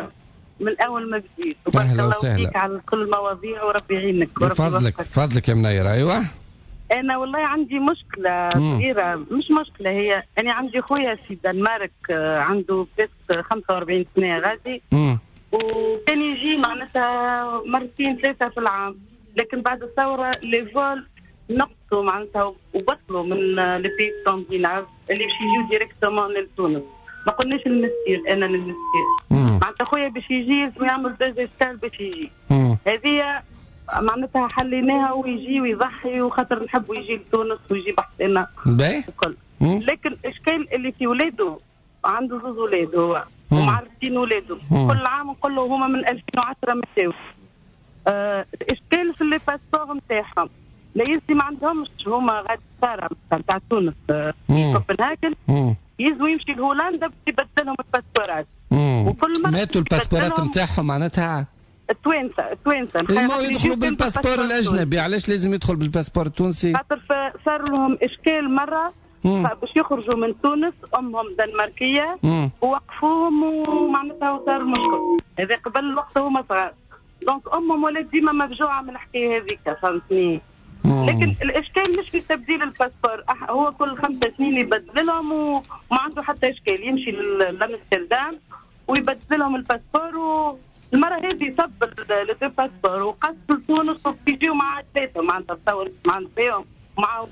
من اول ما بديت. اهلا وسهلا على كل المواضيع وربي يعينك. بفضلك بفضلك يا منيره. ايوه انا والله عندي مشكله صغيره مش مشكله هي انا عندي خويا في دنمارك عنده بس خمسة وأربعين سنه غادي مم. وكان يجي معناتها مرتين ثلاثه في العام، لكن بعد الثوره لي فول نقصوا معناتها وبطلوا من لي بي سكانديناف اللي باش يجيو ديريكتومون لتونس. ما قلناش المستير انا للمستير معناتها خويا باش يجي لازم يعمل دوز ستار باش يجي. هذه معناتها حليناها ويجي ويضحي وخاطر نحبوا يجي لتونس ويجي بحثنا الكل. لكن الاشكال اللي في ولاده عنده زوج ولاد هو ومعرفين ولاده كل عام نقول له هما من ألفين وعشرة مساوي. آه الاشكال في اللي باسبور نتاعهم لا يزي ما عندهمش هما غادي ساره نتاع تونس في كوبنهاجن يزو يمشي لهولندا باش يبدلهم الباسبورات وكل مره ماتوا الباسبورات نتاعهم معناتها التوانسه التوانسه هما يدخلوا بالباسبور الاجنبي. علاش لازم يدخل بالباسبور التونسي؟ خاطر صار لهم اشكال مره باش يخرجوا من تونس امهم دنماركيه ووقفوهم ومعناتها وصار مشكل. هذا قبل وقت هما صغار دونك امهم ولاد ديما مفجوعه من الحكايه هذيك فهمتني. لكن الاشكال مش في تبديل الباسبور، هو كل خمسة سنين يبدلهم وما عنده حتى اشكال يمشي لامستردام ويبدلهم الباسبور. والمره هذه صب لو باسبور وقص لتونس وبيجيو مع ثلاثه معناتها تصور مع نساهم مع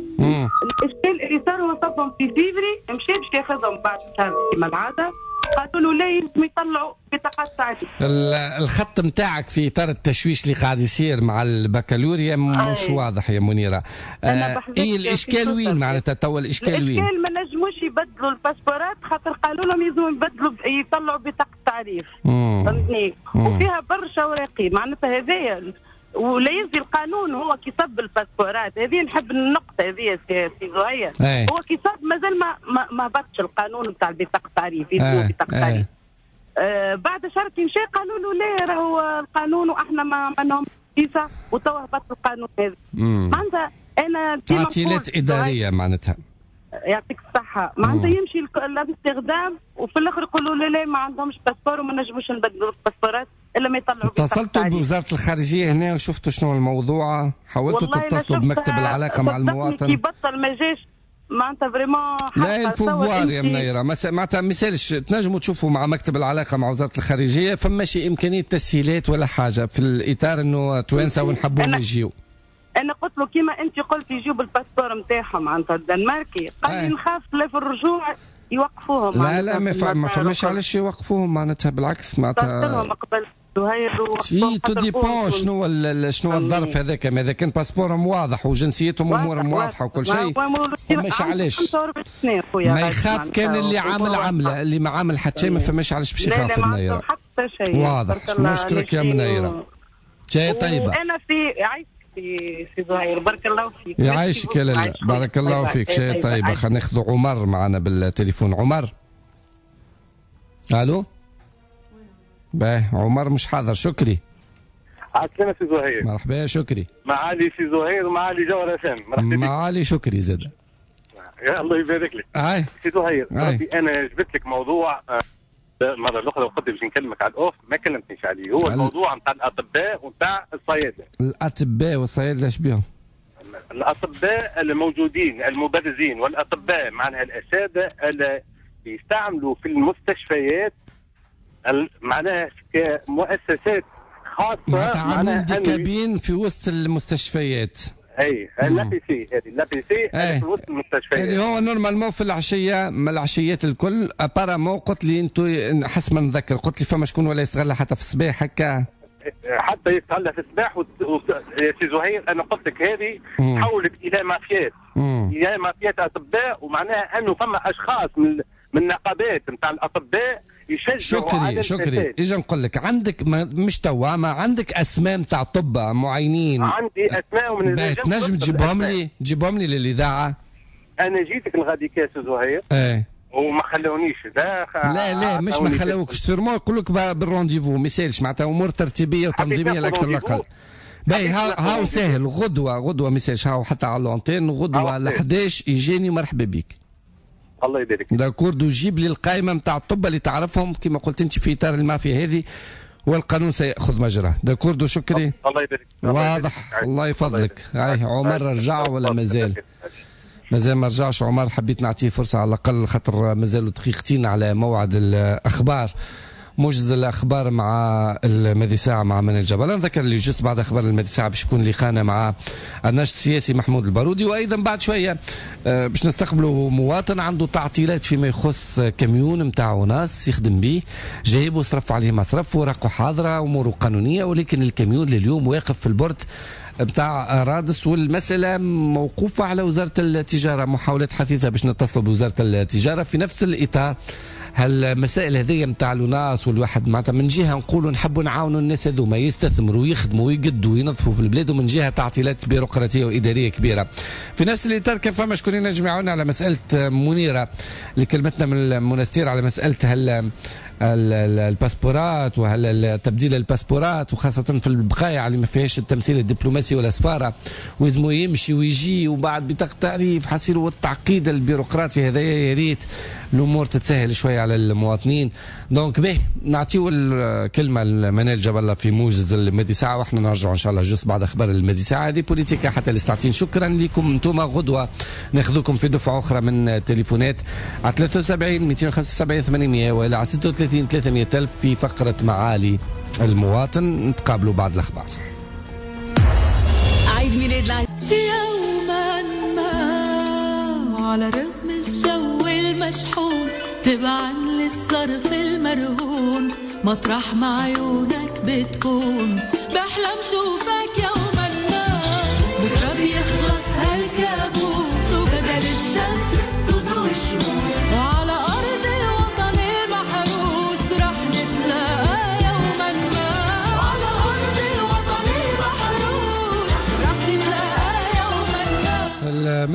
الاشكال اللي صار هو صبهم في فيفري مشى باش ياخذهم بعد شهر كما العاده قالوا له لا يلزم يطلعوا بطاقات تعريف. الخط نتاعك في اطار التشويش اللي قاعد يصير مع البكالوريا مش أي. واضح يا منيره. آه ايه الاشكال وين معناتها توا الاشكال وين؟ الاشكال ما نجموش يبدلوا الباسبورات خاطر قالوا لهم يلزموا يبدلوا يطلعوا بطاقه تعريف فهمتني. وفيها برشا اوراقي معناتها هذايا ولا يزي القانون هو كيصب الباسبورات هذه. نحب النقطه هذه في زهير هو كيصب مازال ما ما هبطش القانون نتاع البطاقه التعريف يدوا بطاقه التعريف آه بعد شرطي مشى قالوا له لا راهو القانون واحنا ما منهم فيسا وتوا هبط القانون هذا. معناتها انا تعطيلات اداريه معناتها. يعطيك الصحه. معناتها يمشي الاستخدام وفي الاخر يقولوا لا لا ما عندهمش باسبور وما نجموش نبدلوا الباسبورات الا ما يطلعوا. اتصلتوا بوزاره الخارجيه هنا وشفتوا شنو الموضوع؟ حاولتوا تتصلوا بمكتب العلاقه مع المواطن؟ كي بطل ما جاش معناتها فريمون. لا الفوفوار يا منيره معناتها ما يسالش تنجموا تشوفوا مع مكتب العلاقه مع وزاره الخارجيه فما شي امكانيه تسهيلات ولا حاجه في الاطار انه توانسه ونحبوهم يجيو. انا قلت له كيما انت قلت يجيو بالباسبور نتاعهم معناتها الدنماركي قال لي نخاف لا في الرجوع يوقفوهم. لا لا ما, ما فماش علاش يوقفوهم معناتها بالعكس معناتها قبل شي تو ديبون شنو شنو الظرف هذاك ما اذا كان باسبورهم واضح وجنسيتهم امورهم واضحه وكل شيء فماش علاش ما يخاف. كان اللي عامل عمله اللي ما عامل حتى شيء ما فماش علاش باش يخاف منيره حتى شيء واضح. نشكرك يا منيره جاي طيبه. وانا في عايش في في زهير بارك الله فيك. يعيشك يا لاله بارك الله فيك شيء طيبه. خلينا ناخذ عمر معنا بالتليفون. عمر الو باهي عمر مش حاضر. شكري عسلامة سي زهير. مرحبا يا شكري. معالي سي زهير معالي جوهر هشام. مرحبا معالي شكري زاد. يا الله يبارك لك. اي سي زهير انا جبت لك موضوع المره الاخرى وقت باش نكلمك على الاوف ما كلمتنيش عليه. هو الموضوع نتاع الاطباء ونتاع الصيادله. الاطباء والصيادله ايش بهم؟ الاطباء الموجودين المبرزين والاطباء معناها الاساتذه اللي يستعملوا في المستشفيات معناها كمؤسسات خاصه معناها ديكابين في وسط المستشفيات. اي اللابيسي هذه اللابيسي في وسط المستشفيات اللي هو نورمالمون في العشيه من العشيات الكل ابارامون. قلت لي انتم حسب ما نتذكر قلت لي فما شكون ولا يستغلها حتى في الصباح هكا حتى يستغلها في الصباح. يا سي زهير انا قلت لك هذه تحولت الى مافيات الى مافيات اطباء ومعناها انه فما اشخاص من من النقابات نتاع الاطباء يشجعوا شكري على شكري اجا نقول لك عندك مش توا ما عندك اسماء نتاع اطباء معينين. عندي اسماء من تنجم تجيبهم لي تجيبهم لي للاذاعه. انا جيتك الغادي كاس زهير ايه وما خلونيش. لا لا لا مش ما خلوكش سيرمون يقول لك بالرونديفو ما يسالش معناتها امور ترتيبيه وتنظيميه الاكثر الاقل. باهي هاو ساهل غدوه غدوه ما يسالش هاو حتى على لونتين غدوه على احداش يجيني مرحبا بك. الله يبارك. داكورد وجيب لي القائمه نتاع الطب اللي تعرفهم كما قلت انت في اطار المافيا هذه والقانون سيأخذ مجراه. داكورد شكري. الله يبارك. واضح الله يفضلك. هاي عمر رجع ولا مازال؟ مازال ما رجعش عمر. حبيت نعطيه فرصه على الاقل خاطر مازالوا دقيقتين على موعد الاخبار. موجز الاخبار مع المادي ساعه مع منال جبل. نذكر اللي جست بعد اخبار المادي ساعه باش يكون لقانا مع الناشط السياسي محمود البارودي. وايضا بعد شويه باش نستقبلوا مواطن عنده تعطيلات فيما يخص كاميون نتاعو ناس يخدم به جايب وصرف عليه مصرف ورقه حاضره اموره قانونيه ولكن الكاميون لليوم واقف في البورت بتاع رادس والمسألة موقوفة على وزارة التجارة. محاولات حثيثة باش نتصلوا بوزارة التجارة في نفس الإطار. هالمسائل هذه نتاع الناس والواحد معناتها من جهه نقولوا نحبوا نعاونوا الناس هذوما يستثمروا ويخدموا ويقدوا وينظفوا في البلاد ومن جهه تعطيلات بيروقراطيه واداريه كبيره. في نفس الاطار كان فما شكون ينجم يعاوننا على مساله منيره اللي كلمتنا من المنستير على مساله هال الباسبورات وهل تبديل الباسبورات وخاصة في البقايع اللي ما فيهاش التمثيل الدبلوماسي ولا سفارة ويزمو يمشي ويجي وبعد بطاقة تعريف حصير التعقيد البيروقراطي هذا. يا ريت الامور تتسهل شويه على المواطنين. دونك به نعطيو الكلمه لمنال جبل في موجز المادي ساعه واحنا نرجعوا ان شاء الله جزء بعد اخبار المادي ساعه. هذه بوليتيكا حتى للساعتين. شكرا لكم انتم. غدوه ناخذكم في دفعه اخرى من تليفونات على ثلاثة وسبعين مئتين وخمسة وسبعين ثمانمئة والى على ستة وثلاثين ثلاثمئة ألف في فقره معالي المواطن. نتقابلوا بعد الاخبار. عيد ميلاد العيد يوما ما على رغم الجو المشحون تبعا للصرف المرهون مطرح ما عيونك بتكون بحلم شوفك يوما ما بكره بيخلص هالكابوس وبدل الشمس تضوي الشموس وعلى ارض الوطن المحروس رح نتلاقى يوما ما وعلى ارض الوطن المحروس رح نتلاقى يوما ما.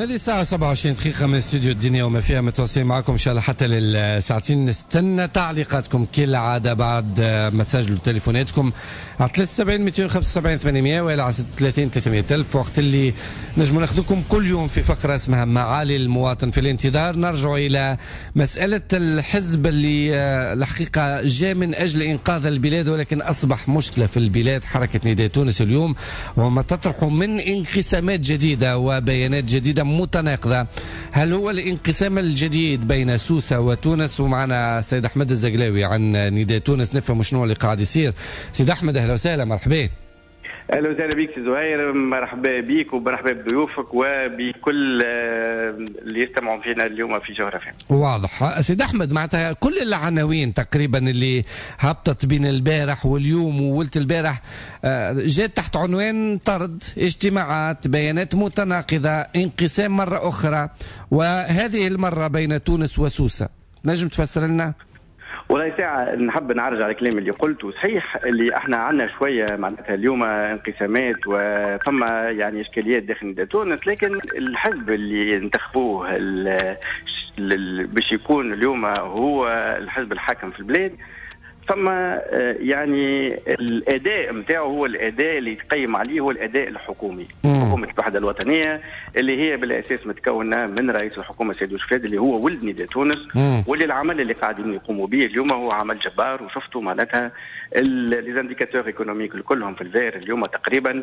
هذه الساعة سبعة وعشرين دقيقة من استوديو الدنيا وما فيها، متواصلين معكم إن شاء الله حتى للساعتين. نستنى تعليقاتكم كالعادة بعد ما تسجلوا تليفوناتكم على ثلاثة وسبعين مئتين وخمسة وسبعين ثمانمئة ولا على ستة وثلاثين ثلاثمئة ألف، وقت اللي نجموا ناخذكم كل يوم في فقرة اسمها معالي المواطن في الانتظار. نرجع إلى مسألة الحزب اللي الحقيقة جاء من أجل إنقاذ البلاد ولكن أصبح مشكلة في البلاد، حركة نداء تونس اليوم، وما تطرحوا من انقسامات جديدة وبيانات جديدة متناقضة. هل هو الانقسام الجديد بين سوسة وتونس؟ ومعنا سيد أحمد الزقلاوي عن نداء تونس نفهم شنو اللي قاعد يصير. سيد أحمد أهلا وسهلا، مرحبا. اهلا وسهلا بك سي زهير، مرحبا بك ومرحبا بضيوفك وبكل اللي يستمعون فينا اليوم في جوهرة فهم. واضح سيد احمد، معناتها كل العناوين تقريبا اللي هبطت بين البارح واليوم وولت البارح جات تحت عنوان طرد، اجتماعات، بيانات متناقضة، انقسام مرة أخرى، وهذه المرة بين تونس وسوسة. نجم تفسر لنا؟ والله ساعة نحب نعرج على الكلام اللي قلته. صحيح اللي احنا عندنا شوية معناتها اليوم انقسامات وثم يعني اشكاليات داخل نداء تونس، لكن الحزب اللي انتخبوه باش يكون اليوم هو الحزب الحاكم في البلاد، ثم يعني الاداء نتاعو هو الاداء اللي يتقيم عليه هو الاداء الحكومي. حكومه الوحده الوطنيه اللي هي بالاساس متكونه من رئيس الحكومه سيد وشفاد اللي هو ولد نداء تونس، واللي العمل اللي قاعدين يقوموا به اليوم هو عمل جبار. وشفتوا معناتها لي زانديكاتور ايكونوميك كلهم في الفير اليوم تقريبا.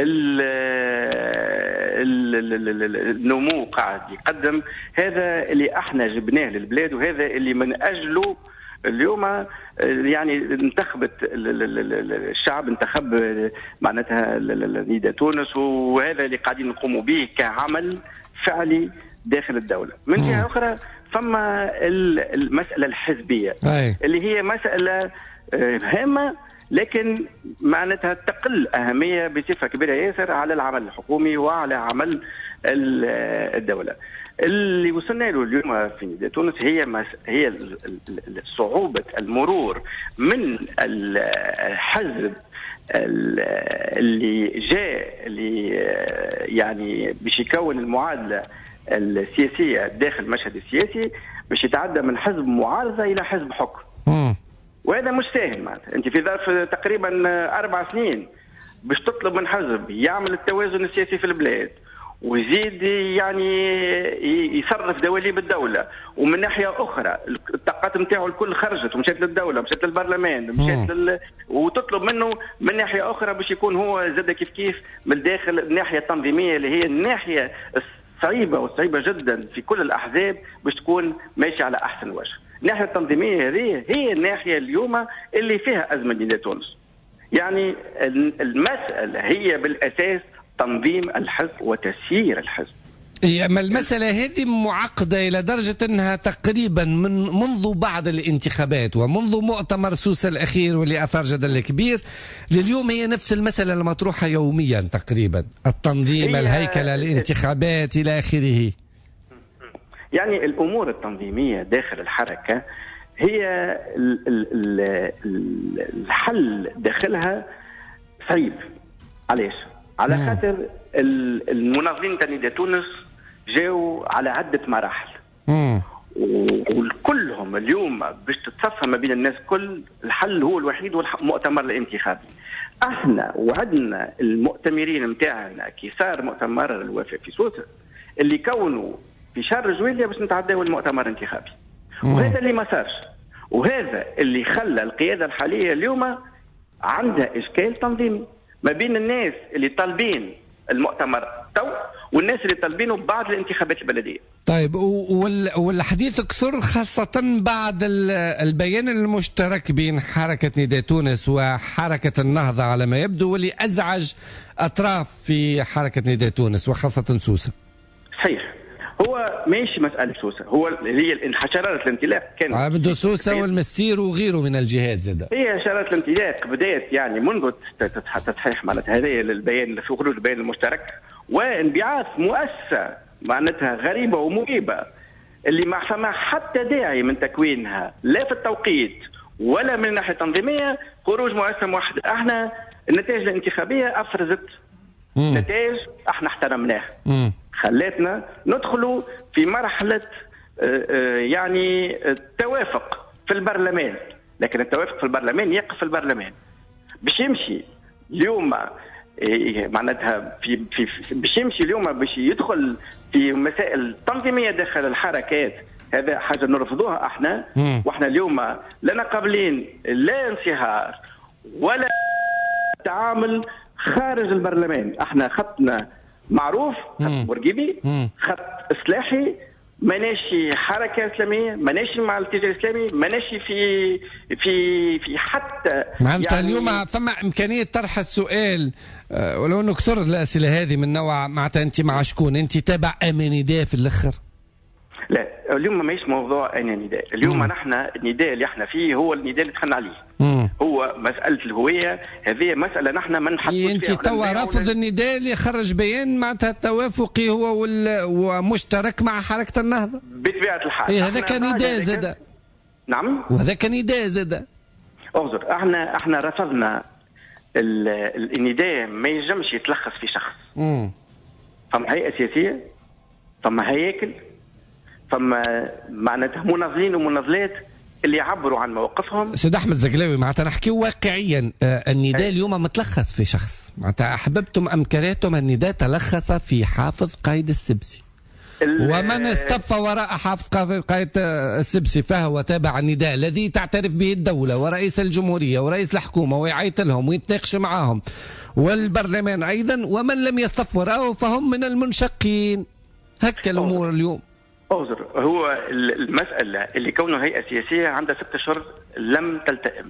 النمو قاعد يقدم، هذا اللي احنا جبناه للبلاد وهذا اللي من اجله اليوم يعني انتخبت الشعب، انتخب معناتها نداء تونس، وهذا اللي قاعدين نقوموا به كعمل فعلي داخل الدولة. من جهة أخرى ثم المسألة الحزبية أي. اللي هي مسألة هامة لكن معناتها تقل أهمية بصفة كبيرة ياسر على العمل الحكومي وعلى عمل الدولة. اللي وصلنا له اليوم في نداء تونس هي مس... هي صعوبة المرور من الحزب اللي جاء اللي يعني باش يكون المعادلة السياسية داخل المشهد السياسي باش يتعدى من حزب معارضة إلى حزب حكم. م. وهذا مش سهل معناتها. أنت في ظرف تقريبا أربع سنين باش تطلب من حزب يعمل التوازن السياسي في البلاد ويزيد يعني يصرف دواليب الدولة، ومن ناحية أخرى الطاقات نتاعو الكل خرجت ومشات للدولة مشات للبرلمان مشات لل... وتطلب منه من ناحية أخرى باش يكون هو زاد كيف كيف من الداخل الناحية التنظيمية اللي هي الناحية الصعيبة والصعيبة جدا في كل الأحزاب باش تكون ماشية على أحسن وجه. الناحية التنظيمية هذه هي الناحية اليوم اللي فيها أزمة نداء تونس. يعني المسألة هي بالأساس تنظيم الحزب وتسيير الحزب. ما المسألة هذه معقدة إلى درجة أنها تقريبا من منذ بعد الانتخابات ومنذ مؤتمر سوسة الأخير واللي أثار جدل كبير لليوم هي نفس المسألة المطروحة يوميا تقريبا، التنظيم، الهيكلة، الانتخابات إلى آخره. يعني الأمور التنظيمية داخل الحركة هي الحل داخلها صعيب. علاش؟ على خاطر المناظرين تاع نداء تونس جاوا على عدة مراحل وكلهم اليوم باش تتصفى ما بين الناس كل الحل هو الوحيد هو المؤتمر الانتخابي. احنا وعدنا المؤتمرين نتاعنا كي صار مؤتمر الوفاء في سوسة اللي كونوا في شهر جويلية باش نتعداو المؤتمر الانتخابي، وهذا اللي ما صارش، وهذا اللي خلى القيادة الحالية اليوم عندها اشكال تنظيمي ما بين الناس اللي طالبين المؤتمر تو والناس اللي طالبينه بعد الانتخابات البلدية. طيب والحديث كثر خاصة بعد البيان المشترك بين حركة نداء تونس وحركة النهضة على ما يبدو، واللي أزعج أطراف في حركة نداء تونس وخاصة سوسة. صحيح، هو ماشي مسألة سوسة، هو هي الحشرات الانطلاق كانت عبد سوسة والمستير وغيره من الجهات زاد. هي حشرات الانطلاق بدأت يعني منذ تصحيح معناتها هذه البيان في خروج البيان المشترك وانبعاث مؤسسة معناتها غريبة ومريبة اللي ما فما حتى داعي من تكوينها لا في التوقيت ولا من الناحية التنظيمية. خروج مؤسسة موحدة، احنا النتائج الانتخابية افرزت مم. نتائج احنا احترمناها، خلاتنا ندخلوا في مرحله يعني التوافق في البرلمان، لكن التوافق في البرلمان يقف في البرلمان باش يمشي اليوم معناتها في في باش يمشي اليوم باش يدخل في مسائل تنظيميه داخل الحركات. هذا حاجه نرفضوها احنا، واحنا اليوم لنا قابلين لا انصهار ولا تعامل خارج البرلمان. احنا خطنا معروف، خط بورقيبي، خط اصلاحي، ماناشي حركه اسلاميه، ماناشي مع الاتجاه الاسلامي، ماناشي في في في حتى معناتها يعني اليوم فما امكانيه طرح السؤال ولو انه كثر الاسئله هذه من نوع معناتها انت مع شكون؟ انت تابع امان نداء في الاخر؟ لا اليوم ماهيش موضوع انا نداء، اليوم مم. نحن النداء اللي احنا فيه هو النداء اللي دخلنا عليه. مم. هو مساله الهويه، هذه مساله نحن ما نحطوش فيها. انت توا رافض النداء اللي خرج بيان معناتها توافقي هو ومشترك مع حركه النهضه بطبيعه الحال. ايه هذا كان نداء زاد. نعم وهذا كان نداء زاد. اعذر، احنا احنا رفضنا النداء ما ينجمش يتلخص في شخص. امم فما هيئه سياسيه، فما هياكل، فما معناتها مناضلين ومناضلات اللي يعبروا عن مواقفهم. سيد احمد زقلاوي معناتها نحكي واقعيا، آه النداء اليوم متلخص في شخص، معناتها احببتم ام كرهتم النداء تلخص في حافظ قايد السبسي، ومن اصطف وراء حافظ قايد السبسي فهو تابع النداء الذي تعترف به الدوله ورئيس الجمهوريه ورئيس الحكومه ويعيط لهم ويتناقش معهم والبرلمان ايضا، ومن لم يصطف وراءه فهم من المنشقين. هكا الامور اليوم. أعذر، هو المسألة اللي كونه هيئة سياسية عندها ست أشهر لم تلتئم.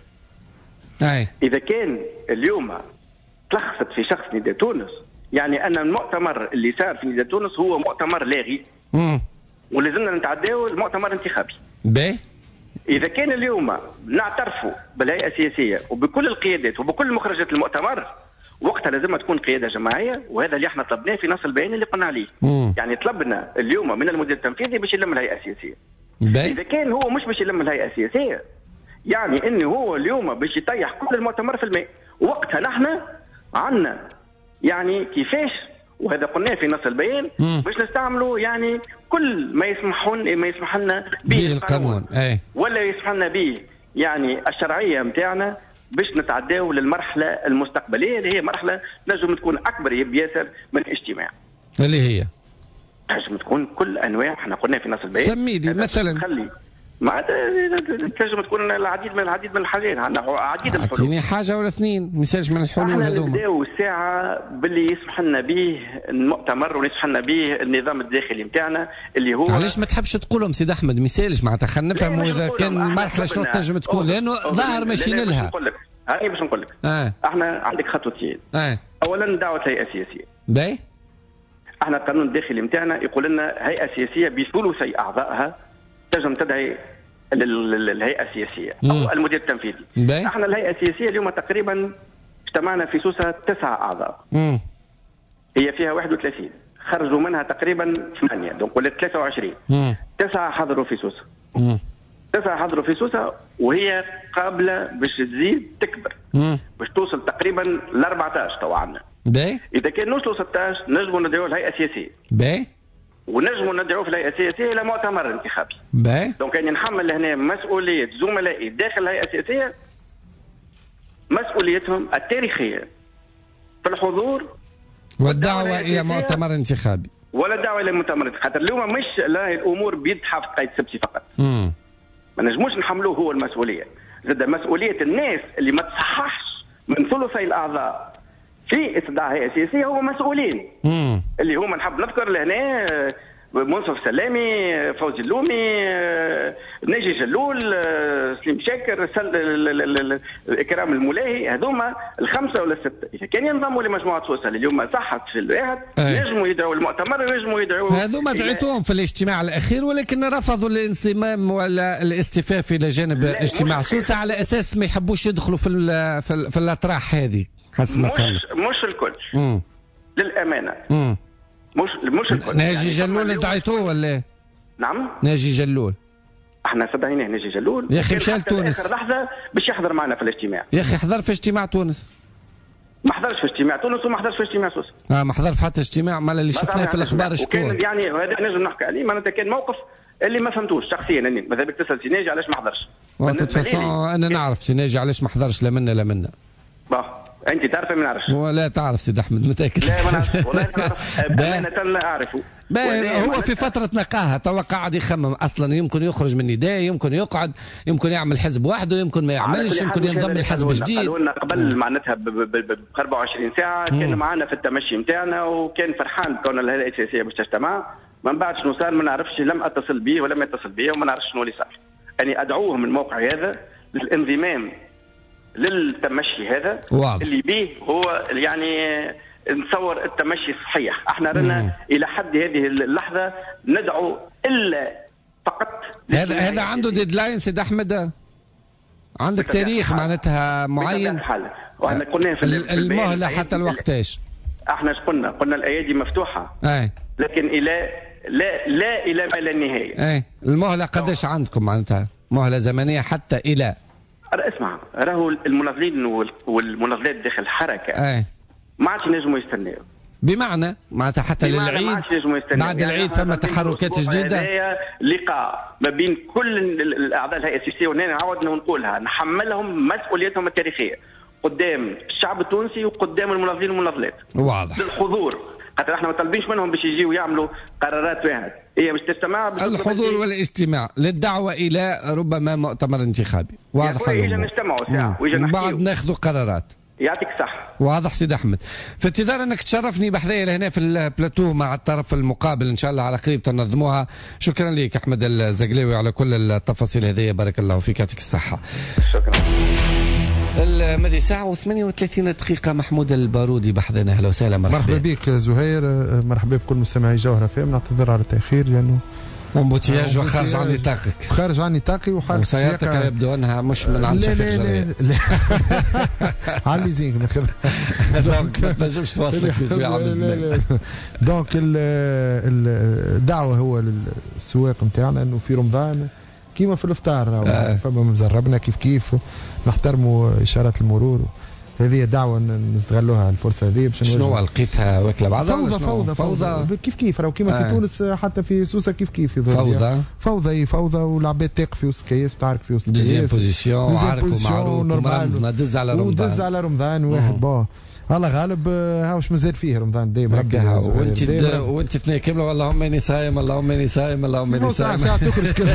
أي. إذا كان اليوم تلخصت في شخص نداء تونس، يعني أن المؤتمر اللي صار في نداء تونس هو مؤتمر لاغي. امم ولازمنا نتعداو المؤتمر انتخابي. باهي. إذا كان اليوم نعترفوا بالهيئة السياسية وبكل القيادات وبكل مخرجات المؤتمر، وقتها لازم تكون قياده جماعيه، وهذا اللي احنا طلبناه في نص البيان اللي قلنا عليه. مم. يعني طلبنا اليوم من المدير التنفيذي باش يلم الهيئه السياسيه. باي. اذا كان هو مش باش يلم الهيئه السياسيه، يعني انه هو اليوم باش يطيح كل المؤتمر في الماء، وقتها نحن عندنا يعني كيفاش، وهذا قلناه في نص البيان، باش نستعملوا يعني كل ما يسمحون ما يسمح لنا به القانون، اي ولا يسمح لنا به يعني الشرعيه نتاعنا باش نتعداو للمرحله المستقبليه اللي هي مرحله نجم تكون اكبر بياسر من الاجتماع. اللي هي نجم تكون كل انواع، احنا قلنا في نص البيان. سمي لي مثلا. خلي ما تنجم تكون العديد من العديد من الحاجات، عندنا عديد الحلول. اعطيني حاجه ولا اثنين مثال من الحلول هذوما. احنا نبداو الساعه باللي يسمح لنا به المؤتمر ويسمح لنا به النظام الداخلي نتاعنا اللي هو. علاش ما تحبش تقولهم سيد احمد مثالش معناتها خلينا نفهموا اذا كان المرحله شنو تنجم تكون، لانه ظاهر ماشيين لها. هاي باش نقول لك. آه. احنا عندك خطوتين. آه. اولا دعوه هيئه سياسيه. باهي. احنا القانون الداخلي نتاعنا يقول لنا هيئه سياسيه بثلثي اعضائها تنجم تدعي للهيئه السياسيه او مم. المدير التنفيذي. باي. احنا الهيئه السياسيه اليوم تقريبا اجتمعنا في سوسه تسع اعضاء. مم. هي فيها واحد وثلاثين، خرجوا منها تقريبا ثمانيه، دونك ولات ثلاثة وعشرين. مم. تسعه حضروا في سوسه. مم. تسعه حضروا في سوسه وهي قابله باش تزيد تكبر. مم. باش توصل تقريبا ل أربعة عشر تو عندنا. باهي. اذا كان نوصلوا ستة عشر نجموا ندعوا الهيئه السياسيه. باهي. ونجموا ندعوا في الهيئه السياسيه الى مؤتمر انتخابي. باهي. دونك يعني نحمل هنا مسؤوليه زملائي داخل الهيئه السياسيه مسؤوليتهم التاريخيه في الحضور والدعوه الى مؤتمر انتخابي. ولا دعوه الى مؤتمر انتخابي، خاطر اليوم مش لا الامور بيد حافظ قايد السبسي فقط. امم ما نجموش نحملوه هو المسؤوليه، زاد مسؤوليه الناس اللي ما تصححش من ثلثي الاعضاء في استدعاء هيئه سياسيه هو مسؤولين. مم. اللي هما نحب نذكر لهنا منصف سلامي، فوزي اللومي، ناجي جلول، سليم شاكر، اكرام الملاهي، هذوما الخمسه ولا السته. اذا كان ينضموا لمجموعه سوسه اللي اليوم صحت في الواحد ينجموا يدعوا المؤتمر، ينجموا يدعوا. هذوما دعيتوهم في الاجتماع الاخير ولكن رفضوا الانضمام ولا الاستفاء الى جانب اجتماع سوسه على اساس ما يحبوش يدخلوا في ال في, ال في الاطراح هذه حسب ما فهمت. مش مش الكل. مم. للامانه. مم. مش مش الكل. ناجي يعني جلول دعيتوه ولا؟ نعم. ناجي جلول. احنا صدقيناه ناجي جلول. يا اخي مشى لتونس. اخر لحظه باش يحضر معنا في الاجتماع. يا اخي حضر في اجتماع تونس. ما حضرش في اجتماع تونس وما حضرش في اجتماع سوسه. اه ما حضر في حتى اجتماع، مال اللي شفناه في الاخبار شكون؟ وكان يعني هذا نجم نحكي عليه معناتها كان موقف اللي ما فهمتوش شخصيا اني ماذا بك تسال سيناجي علاش ما حضرش. انا نعرف سيناجي علاش ما حضرش لا منا لا منا. باه انت تعرف ما نعرفش. ولا تعرف سيد احمد متاكد؟ لا ما نعرف والله ما نعرف امانه لا اعرفه. هو في فتره نقاهه توا قاعد يخمم اصلا، يمكن يخرج من نداء، يمكن يقعد، يمكن يعمل حزب وحده، يمكن ما يعملش، يمكن ينضم لحزب جديد. قالوا لنا قبل معناتها ب أربعة وعشرين ساعه كان معنا في التمشي نتاعنا وكان فرحان كون الهيئه السياسيه باش تجتمع. من بعد شنو صار ما نعرفش، لم اتصل به ولم يتصل بي وما نعرفش شنو اللي صار. يعني ادعوه من موقعي هذا للانضمام للتمشي هذا واضح. اللي به هو يعني نتصور التمشي صحيح. احنا رنا الى حد هذه اللحظه ندعو الا فقط هذا هذا عنده ديدلاين سيد احمد؟ عندك تاريخ معناتها معين؟ واحنا قلنا في المهله حتى الوقتاش؟ احنا قلنا قلنا الايادي مفتوحه اي لكن الى لا لا الى ما لا نهايه. اي المهله قداش عندكم معناتها؟ مهله زمنيه حتى الى؟ اسمع راهو المناضلين والمناضلات داخل الحركه اي ما عادش ينجموا يستناو. بمعنى معناتها حتى للعيد بعد يعني العيد فما تحركات جديده. لقاء ما بين كل الاعضاء الهيئه السياسيه ونعاود نقولها نحملهم مسؤوليتهم التاريخيه قدام الشعب التونسي وقدام المناضلين والمناضلات. واضح. للحضور خاطر احنا ما طالبينش منهم باش يجيوا يعملوا قرارات واحد، هي باش تستمع الحضور والاجتماع للدعوه الى ربما مؤتمر انتخابي. واضح. ويجي نستمعوا ساعه ويجي نحكيوا بعد ناخذوا قرارات. يعطيك الصحة. واضح سيد احمد. في انتظار انك تشرفني بحذايا لهنا في البلاتو مع الطرف المقابل ان شاء الله على قريب تنظموها. شكرا لك احمد الزقلاوي على كل التفاصيل هذه، بارك الله فيك، يعطيك الصحة. شكرا. الماضي ساعة وثمانية وثلاثين دقيقة. محمود البارودي بحذنا، اهلا وسهلا. مرحبا. مرحبا بك زهير، مرحبا بكل مستمعي جوهرة فام. نعتذر على التأخير لأنه امبوتياج وخارج عن نطاقك. خارج عن نطاقي وحالة وسيارتك يبدو انها مش من عند شفيق جلال. لا لا على الليزينغ ناخذ. دونك ما تنجمش توصلك في سوايع بالزمان. دونك الدعوة هو للسواق نتاعنا انه في رمضان كيما في الافطار فما مزربنا كيف كيف نحترموا اشارات المرور. هذه دعوه نستغلوها الفرصه هذه باش شنو لقيتها واكله بعضها؟ فوضى فوضى فوضى كيف كيف راهو كيما آه. في تونس حتى في سوسه كيف كيف فوضى فوضى فوضى والعباد تاق في وسط كياس تعرف في وسط كياس دوزيام بوزيسيون عارف ومعروف ودز على رمضان ودز على رمضان واحد بون الله غالب هاوش مازال فيه رمضان ديما ربي وانت وانت اثنين كامله اللهم اني صايم اللهم اني صايم اللهم اني صايم ساعه تخرج كده.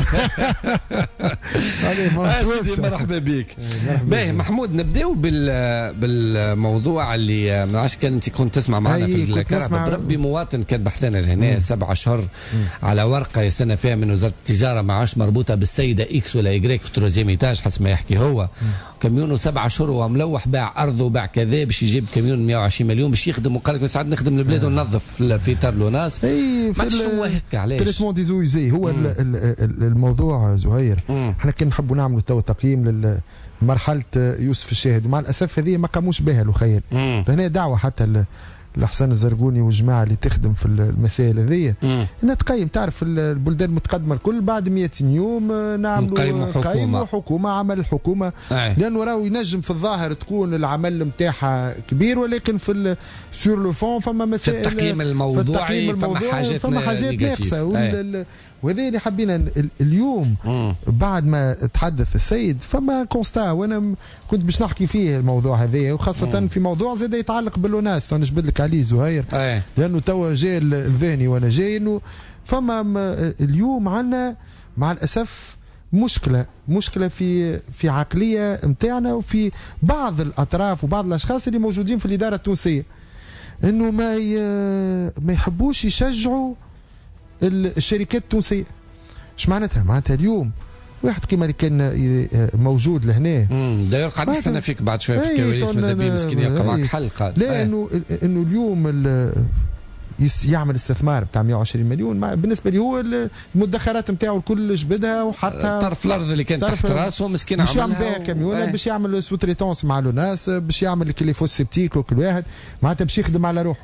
سيدي مرحبا بك. باهي محمود، نبداو بال بالموضوع اللي ما عادش كان انت كنت تسمع معنا في الكرهبه. بربي مواطن كان بحث لنا لهنا سبع اشهر على ورقه يستنى فيها من وزاره التجاره ما عادش مربوطه بالسيده اكس ولا يجريك في تروزيام ايتاج حسب ما يحكي هو. كميونه سبع اشهر وملوح باع ارضه وباع كذا باش يجيب كميون مئة وعشرين مليون باش يخدم، وقال لك ساعات نخدم البلاد وننظف في تار لوناس. ما شو هكا علاش؟ تريتمون دي زويزي هو ال ال الموضوع زهير. احنا كنا نحبوا نعملوا تو تقييم لمرحله يوسف الشاهد ومع الاسف هذه ما قاموش بها الخير. هنا دعوه حتى لحسن الزرقوني والجماعه اللي تخدم في المسائل هذه انها تقيم. تعرف البلدان المتقدمه الكل بعد مئة يوم نعملوا قيموا حكومه عمل الحكومه آه. لانه راهو ينجم في الظاهر تكون العمل نتاعها كبير ولكن في سور لو فون فما مسائل في التقييم الموضوعي فما حاجات فما حاجات ناقصه. وهذا اللي حبينا اليوم مم. بعد ما تحدث السيد فما كونستا وانا كنت باش نحكي فيه الموضوع هذا، وخاصه مم. في موضوع زاد يتعلق بالوناس نجبد لك عليه زهير أي. لانه توا جاي الذهني وانا جاي انه فما اليوم عندنا مع الاسف مشكله مشكله في في عقليه نتاعنا وفي بعض الاطراف وبعض الاشخاص اللي موجودين في الاداره التونسيه انه ما ما يحبوش يشجعوا الشركات التونسيه. ايش معناتها؟ معناتها اليوم واحد كيما اللي كان موجود لهنا امم داير قاعد يستنى فيك بعد شويه في الكواليس ماذا بيه مسكين يبقى معك حلقه. لا انه انه اليوم يعمل استثمار بتاع مئة وعشرين مليون بالنسبه لي هو المدخرات نتاعو الكل جبدها وحتى طرف الارض اللي كانت تحت راسه مسكين عملها باش يعمل بها كاميون و... باش يعمل سوتريتونس مع لوناس باش يعمل كليفوس سيبتيك وكل واحد معناتها باش يخدم على روحه.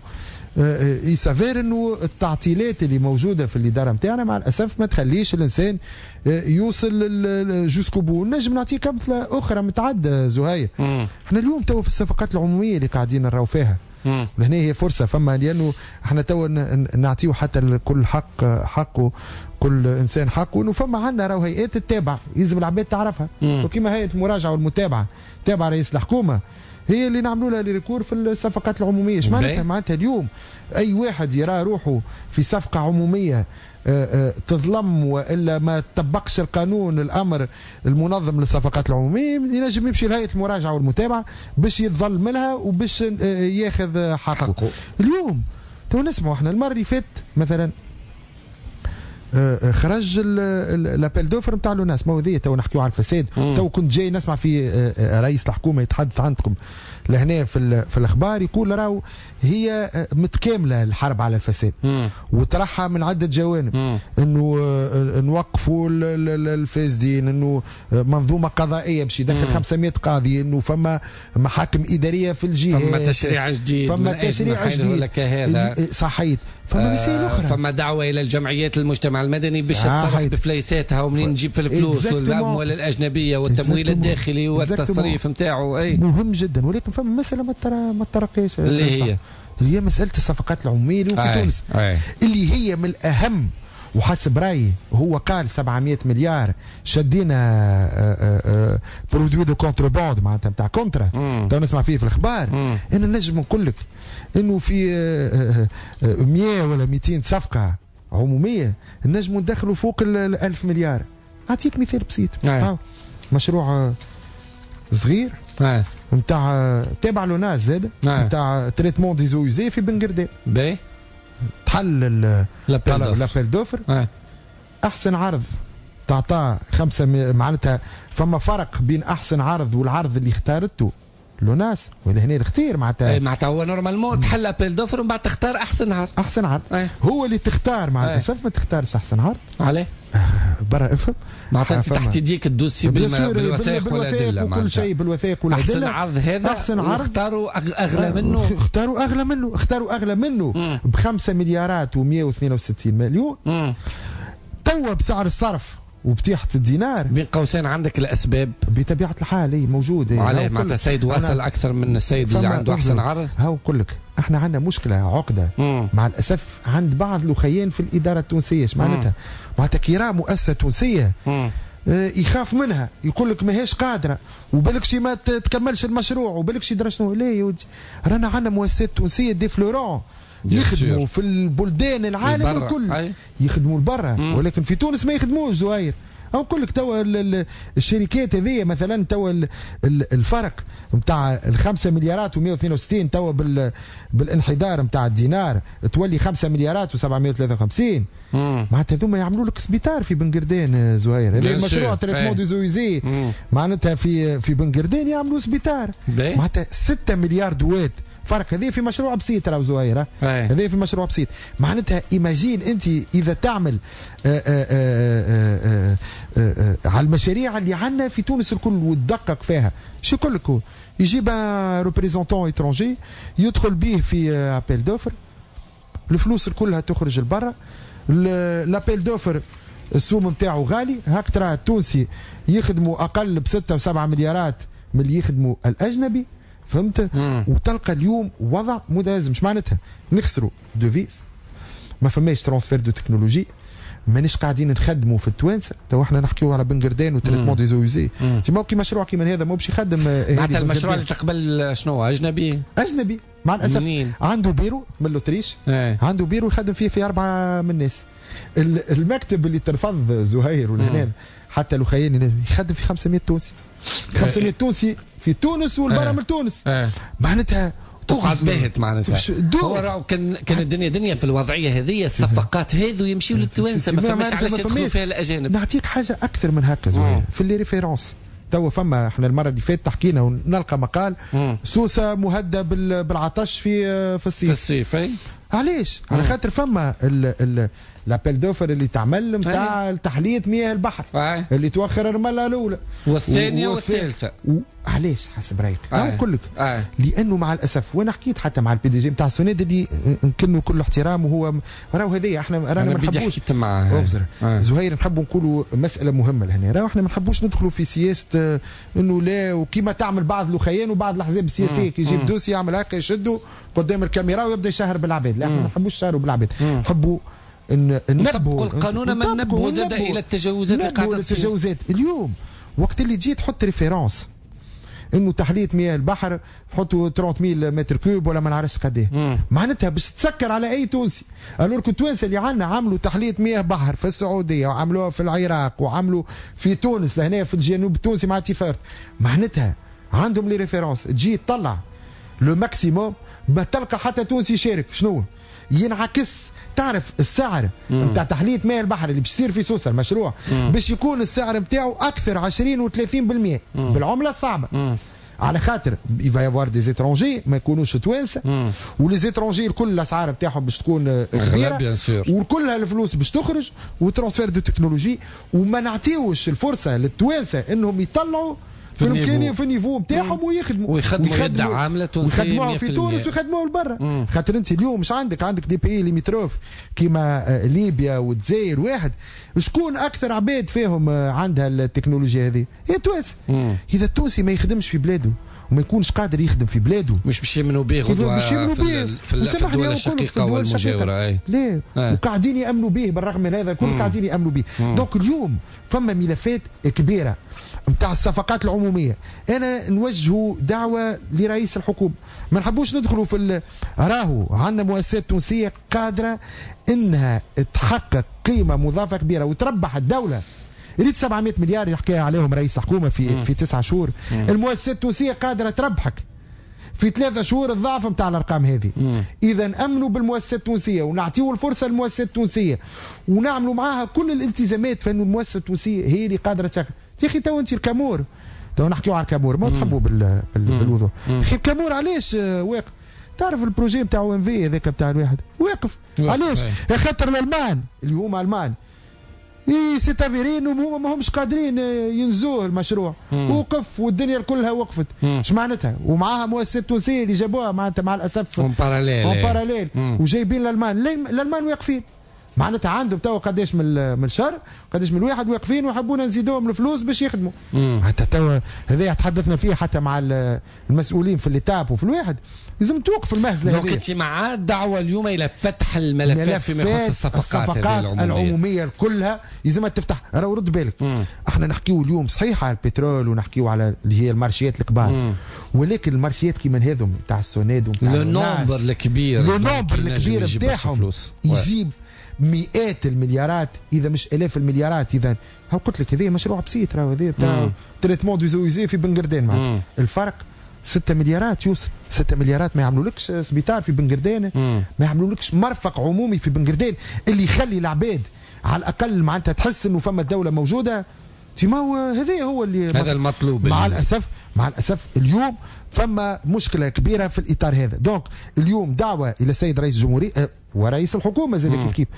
يسافر انه التعطيلات اللي موجوده في الاداره نتاعنا مع الاسف ما تخليش الانسان يوصل جوسكو بو. نجم نعطيك امثله اخرى متعدده زهير. احنا اليوم تو في الصفقات العموميه اللي قاعدين نراو فيها، ولهنا هي فرصه فما، لانه احنا تو نعطيو حتى لكل حق حقه، كل انسان حقه، انه فما عندنا راهو هيئات تتابع يلزم العباد تعرفها، وكما هيئه المراجعه والمتابعه تابع رئيس الحكومه هي اللي نعملوا لها ريكور في الصفقات العموميه. ايش معناتها؟ معناتها اليوم اي واحد يرى روحه في صفقه عموميه تظلم والا ما تطبقش القانون الامر المنظم للصفقات العموميه، ينجم يمشي لهيئه المراجعه والمتابعه باش يتظلم لها وباش ياخذ حقه. حقه. اليوم تو نسمعوا احنا المره اللي فات مثلا خرج لابيل دوفر نتاع لوناس، ما هو ذي تو نحكيو على الفساد. تو كنت جاي نسمع في رئيس الحكومه يتحدث عندكم لهنا في في الاخبار يقول راهو هي متكامله الحرب على الفساد وطرحها من عده جوانب، انه نوقفوا الفاسدين، انه منظومه قضائيه باش يدخل خمسمائة قاضي، انه فما محاكم اداريه في الجهات، فما تشريع جديد، فما تشريع جديد صحيت، فما مسائل اخرى، فما دعوه الى الجمعيات المجتمع المدني باش تتصرف بفليساتها ومنين نجيب في الفلوس والاموال الاجنبيه والتمويل الداخلي والتصريف نتاعو. اي مهم جدا، ولكن فما مساله ما ترى ما ترقيش اللي هي اللي هي مساله الصفقات العموميه اللي في تونس، أي. اللي هي من الاهم، وحسب رايي هو قال سبعمائة مليار شدينا برودوي دو كونترباند معناتها نتاع كونترا، تو نسمع فيه في الاخبار. انا نجم نقول لك انه في مئة ولا مئتين صفقه عموميه نجم ندخلوا فوق ال ألف مليار. اعطيك مثال بسيط، مشروع صغير نتاع تابع لوناس زاد نتاع تريتمون دي زو يوزي في بن قردان. باهي تحل لابيل دوفر، احسن عرض تعطاه خمسه، معناتها فما فرق بين احسن عرض والعرض اللي اختارته لوناس، ولهنا الاختيار معناتها معناتها هو نورمالمون تحل ابيل دوفر ومن بعد تختار احسن عرض. احسن عرض أي. هو اللي تختار، مع الاسف ما تختارش احسن عرض. عليه؟ برا افهم معناتها انت تحت يديك الدوسي بالوثائق والادله، وكل شيء بالوثائق والادله. احسن عرض هذا احسن عرض اختاروا اغلى منه، اختاروا اغلى منه اختاروا اغلى منه بخمسة مليارات ومئة واثنين وستين مليون. توا بسعر الصرف وبطيحة الدينار بين قوسين عندك الاسباب بطبيعه الحال هي موجوده. عليه معناتها السيد واصل اكثر من السيد اللي عنده احسن عرض. هاو نقول لك احنا عندنا مشكله عقده مم. مع الاسف عند بعض الاخيان في الاداره التونسيه. ايش معناتها؟ معناتها كي راه مؤسسه تونسيه آه يخاف منها، يقول لك ماهيش قادره وبالك شي ما تكملش المشروع وبالك شي درا شنو. لا يا ودي، رانا عندنا مؤسسات تونسيه دي فلورون يخدموا في البلدان العالم الكل، يخدموا لبرا، ولكن في تونس ما يخدموش زهير. أو نقول لك توا الشركات هذه مثلا توا الفرق نتاع الخمسة مليارات ومئة واثنين وستين توا بالانحدار نتاع الدينار تولي خمسة مليارات وسبعمائة وثلاثة وخمسين. معناتها هذوما يعملوا لك سبيطار في بن قردان زهير. هذا المشروع تريتمون دي زويزي معناتها في في بن قردان يعملوا سبيطار معناتها ستة مليار دوات فرق. هذه في مشروع بسيط راهو زهير، هذه في مشروع بسيط. معناتها ايماجين انت اذا تعمل آآ آآ آآ آآ على المشاريع اللي عندنا في تونس الكل وتدقق فيها. شو يقول لك؟ يجيب ريبريزونتون ايترونجي يدخل به في ابيل دوفر، الفلوس كلها تخرج لبرا، الابيل دوفر السوم نتاعو غالي، هاك ترى التونسي يخدموا اقل بستة وسبعة مليارات من اللي يخدموا الاجنبي. فهمت؟ مم. وتلقى اليوم وضع متلازم. مش معناتها نخسروا دوفيس، ما فماش ترانسفير دو تكنولوجي، مانيش قاعدين نخدموا في التوانسه. تو احنا نحكيو على بن قردان وتريتمون دي زويزي، انت موكي مشروع كيما هذا مو باش يخدم. معناتها المشروع اللي تقبل شنو اجنبي؟ اجنبي مع الاسف. منين؟ عنده بيرو من الاوتريش، عنده بيرو يخدم فيه في اربعه من الناس. المكتب اللي ترفض زهير والهنان حتى لو خياني يخدم في خمسمائة تونسي، خمسمائة تونسي في تونس والبرا من تونس. معناتها تقعد باهت معناتها. هو راهو كان كان الدنيا دنيا في الوضعيه هذه، الصفقات هذو يمشيو للتوانسه، ما فماش علاش يدخلوا فيها الاجانب. نعطيك حاجه اكثر من هكا زهير في اللي ريفيرونس. توا فما احنا المره اللي فاتت حكينا ونلقى مقال مم. سوسه مهدده بالعطش في في الصيف. في الصيف اي علاش؟ على خاطر فما لابيل دوفر اللي تعمل نتاع تحليه مياه البحر آه. اللي توخر الرمله الاولى والثانيه والثالثه. علاش حسب رايك؟ آه. نقول لك آه. لانه مع الاسف وانا حكيت حتى مع البي دي جي نتاع السوناد اللي نكنوا كل احترام وهو راهو هذايا احنا رانا ما نحبوش معاه آه. زهير نحبوا نقولوا مساله مهمه لهنا راهو احنا ما نحبوش ندخلوا في سياسه انه لا وكيما تعمل بعض الاخيان وبعض الاحزاب السياسيه كي يجيب دوسي يعمل هكا يشدوا قدام الكاميرا ويبدا يشهر بالعباد. لا احنا ما نحبوش نشهروا بالعباد نحبوا نطبقوا القانون ما ننبهوا زاد الى التجاوزات اللي قاعده تصير. التجاوزات اليوم وقت اللي تجي تحط ريفيرونس انه تحليه مياه البحر حطوا ثلاثمية متر كوب ولا ما نعرفش قداه معناتها باش تسكر على اي تونسي. الورك التوانسه اللي عندنا عملوا تحليه مياه بحر في السعوديه وعملوها في العراق وعملوا في تونس لهنا في الجنوب التونسي مع تيفارت معناتها عندهم لي ريفيرونس. تجي تطلع لو ماكسيموم ما تلقى حتى تونسي يشارك شنو ينعكس. تعرف السعر نتاع تحليه مياه البحر اللي باش يصير في سوسه المشروع باش يكون السعر نتاعو اكثر عشرين و ثلاثين بالمئة بالعمله الصعبه مم. على خاطر يفا يافوار دي زيترونجي ما يكونوش توانسه ولي زيترونجي الكل الاسعار نتاعهم باش تكون كبيره وكلها الفلوس باش تخرج وترانسفير دو تكنولوجي وما نعطيوش الفرصه للتوانسه انهم يطلعوا في الامكانيه في النيفو نتاعهم ويخدموا ويخدموا يد عامله تونسيه ويخدموها في تونس ويخدموها لبرا. خاطر انت اليوم مش عندك عندك دي بي ليميتروف كيما ليبيا والجزائر واحد شكون اكثر عباد فيهم عندها التكنولوجيا هذه؟ هي تونس. اذا التونسي ما يخدمش في بلاده وما يكونش قادر يخدم في بلاده مش باش يمنوا به غدوه في, في, في الدول الشقيقه والمجاوره. اي ليه آه. وقاعدين يامنوا به بالرغم من هذا الكل قاعدين يامنوا به. دونك اليوم فما ملفات كبيره نتاع الصفقات العموميه. انا نوجه دعوه لرئيس الحكومه ما نحبوش ندخلوا في راهو عندنا مؤسسات تونسيه قادره انها تحقق قيمه مضافه كبيره وتربح الدوله. ريت سبعمائة مليار يحكي عليهم رئيس الحكومه في مم. في تسعة شهور. مم. المؤسسات التونسيه قادره تربحك في ثلاثة شهور الضعف نتاع الارقام هذه. اذا امنوا بالمؤسسات التونسيه ونعطيوا الفرصه للمؤسسات التونسيه ونعملوا معاها كل الالتزامات فانه المؤسسه التونسيه هي اللي قادره تشغل. يا اخي تو انت الكامور تو نحكيو على الكامور ما تحبوا بال... بال... بالوضوح. اخي الكامور علاش واقف؟ تعرف البروجي نتاع او ام في هذاك نتاع الواحد واقف علاش؟ خاطر الالمان اللي هما المان سي تافيرين وهما ما همش قادرين ينزوه المشروع وقف والدنيا كلها وقفت. اش معناتها؟ ومعاها مؤسسات تونسيه اللي جابوها معناتها مع الاسف اون باراليل اون باراليل وجايبين الالمان الالمان واقفين معناتها عندهم تو قداش من من الشهر قداش من الواحد واقفين ويحبونا نزيدوهم الفلوس باش يخدموا. حتى تو هذا تحدثنا فيه حتى مع المسؤولين في الليتاب وفي الواحد لازم توقف المهزله هذه. دونك انت مع الدعوه اليوم الى فتح الملفات فيما يخص الصفقات, الصفقات العموميه, العموميه كلها لازم تفتح. راه رد بالك مم. احنا نحكيو اليوم صحيح على البترول ونحكيو على اللي هي المارشيات الكبار ولكن المارشيات كيما هذم نتاع السوناد ونتاع لو نومبر الكبير لو نومبر الكبير نتاعهم يجيب مئات المليارات اذا مش الاف المليارات. اذا ها قلت لك هذا مشروع بسيط راهو هذا بتاع تريتمون دو زويزي في بنقردان معناتها الفرق ستة مليارات يوصل ستة مليارات ما يعملولكش سبيطار في بنقردان ما يعملولكش مرفق عمومي في بنقردان اللي يخلي العباد على الاقل معناتها تحس انه فما الدوله موجوده. ما هو هذا هو اللي هذا المطلوب مع اليوم. الاسف مع الاسف اليوم فما مشكله كبيره في الاطار هذا. دونك اليوم دعوه الى السيد رئيس الجمهوريه ورئيس الحكومه زي كيف كيف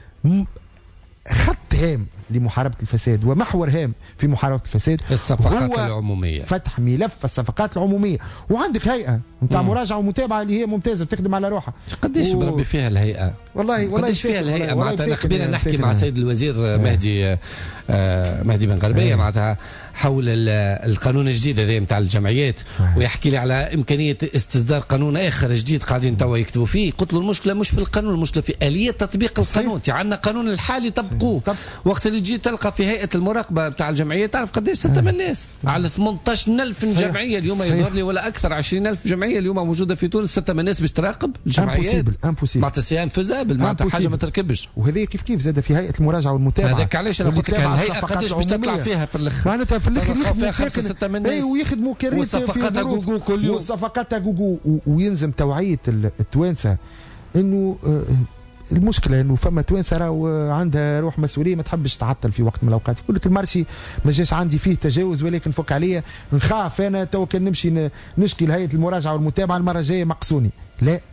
خط هام لمحاربه الفساد ومحور هام في محاربه الفساد الصفقات العموميه فتح ملف الصفقات العموميه. وعندك هيئه نتاع مراجعه ومتابعه اللي هي ممتازه بتخدم على روحها. قديش و... بربي فيها الهيئه؟ والله والله قديش فيها الهيئه معناتها قبيله نحكي مع سيد الوزير مهدي آه مهدي بن غربيه معناتها حول القانون الجديد هذا نتاع الجمعيات ويحكي لي على امكانيه استصدار قانون اخر جديد قاعدين توا يكتبوا فيه. قلت له المشكله مش في القانون المشكله في اليه تطبيق القانون. عندنا قانون الحالي طبقوه. وقت اللي تجي تلقى في هيئه المراقبه بتاع الجمعيه تعرف قديش ستة من الناس على ثمانية عشر ألف جمعيه اليوم يظهر لي ولا اكثر عشرين ألف جمعيه اليوم موجوده في تونس ستة من الناس باش تراقب الجمعيات. معناتها سي انفوزابل معناتها حاجه ما تركبش. وهذه كيف كيف زاد في هيئه المراجعه والمتابعه. هذاك علاش انا قلت لك الهيئه قديش باش تطلع فيها في الاخر معناتها في الاخر يخدموا خمسة ستة من الناس ويخدموا كريت وصفقات جوجو كل يوم وصفقات جوجو وينزم توعيه التوانسه انه المشكله انه فما توانسه راهو عندها روح مسؤوليه ما تحبش تعطل في وقت من الاوقات. يقول لك المارشي ما جاش عندي فيه تجاوز ولكن فك عليا نخاف انا تو كان نمشي نشكي لهيئه المراجعه والمتابعه المره الجايه مقصوني. لا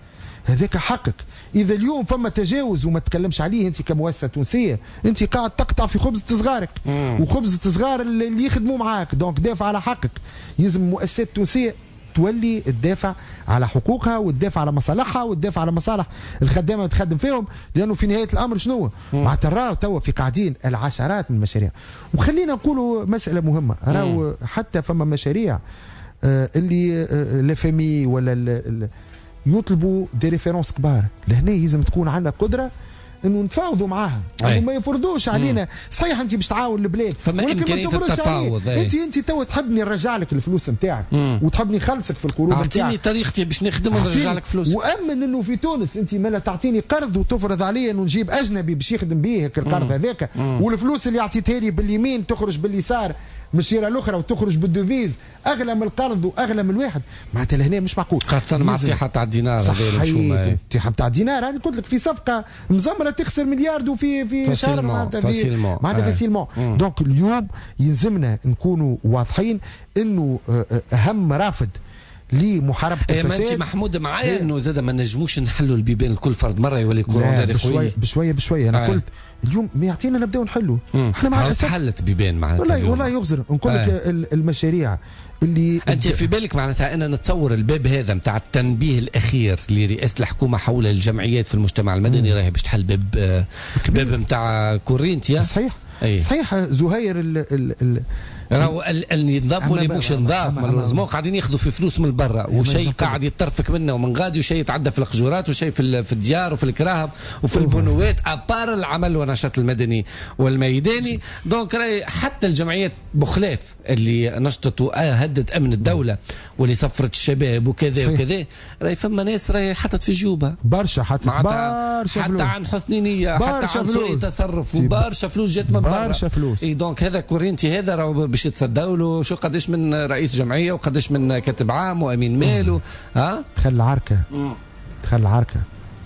هذاك حقك. اذا اليوم فما تجاوز وما تكلمش عليه انت كمؤسسه تونسيه، انت قاعد تقطع في خبزه صغارك وخبزه صغار اللي يخدموا معاك. دونك دافع على حقك. يلزم المؤسسات التونسيه تولي تدافع على حقوقها وتدافع على مصالحها وتدافع على مصالح الخدامه اللي تخدم فيهم، لانه في نهايه الامر شنو؟ معناتها راهو توا في قاعدين العشرات من المشاريع. وخلينا نقولوا مساله مهمه، راهو حتى فما مشاريع آه اللي آه لا فامي ولا ال ال يطلبوا دي ريفيرونس كبار. لهنا لازم تكون عندنا قدره انه نتفاوضوا معاها، انه ما يفرضوش علينا. صحيح انت باش تعاون البلاد فما امكانيه التفاوض. انت انت تو تحبني نرجع لك الفلوس نتاعك وتحبني نخلصك في القروض نتاعك. اعطيني طريقتي باش نخدم ونرجع لك فلوس. وامن انه في تونس انت ما لا تعطيني قرض وتفرض علي انه نجيب اجنبي باش يخدم به القرض هذاك، والفلوس اللي عطيتها لي باليمين تخرج باليسار من الشيره الاخرى وتخرج بالدوفيز اغلى من القرض واغلى من الواحد. معناتها لهنا مش معقول، خاصه مع الطيحه تاع الدينار. هذا صحيح، الطيحه تاع الدينار. انا قلت لك في صفقه مزمره تخسر مليار وفي في شهر معناتها في معناتها فاسيلمون. دونك اليوم يلزمنا نكونوا واضحين انه اهم رافد لمحاربه الفساد. ما انت محمود معايا انه زاد ما نجموش نحلوا البيبان الكل فرد مره يولي كورونا بشويه بشويه بشويه. انا آه. قلت اليوم ما يعطينا نبداو نحلوا. احنا مع الاسف حلت بيبان معناتها والله والله يغزر. نقول لك آه. المشاريع اللي انت في بالك معناتها انا نتصور الباب هذا نتاع التنبيه الاخير لرئاسه الحكومه حول الجمعيات في المجتمع المدني راهي باش تحل باب باب نتاع كورينتيا. صحيح أي. صحيح زهير ال ال ال راهو اللي نضاف واللي مش نضاف مالوريزمون قاعدين ياخذوا في فلوس من برا، وشيء قاعد يترفك منه ومن غادي، وشيء يتعدى في القجورات، وشيء في في الديار وفي الكراهب وفي البنوات ابار العمل والنشاط المدني والميداني. دونك راهي حتى الجمعيات بخلاف اللي نشطت وهدت امن الدوله واللي سفرت الشباب وكذا وكذا، راهي فما ناس راهي حطت في جيوبها برشا، حطت برشا حتى عن حسن نيه، حتى عن سوء تصرف، وبرشا فلوس جات من برا برشا فلوس. اي دونك هذا كورينتي هذا راهو باش يتصدوا له شو قداش من رئيس جمعيه وقداش من كاتب عام وامين مال. ها دخل العركه دخل العركه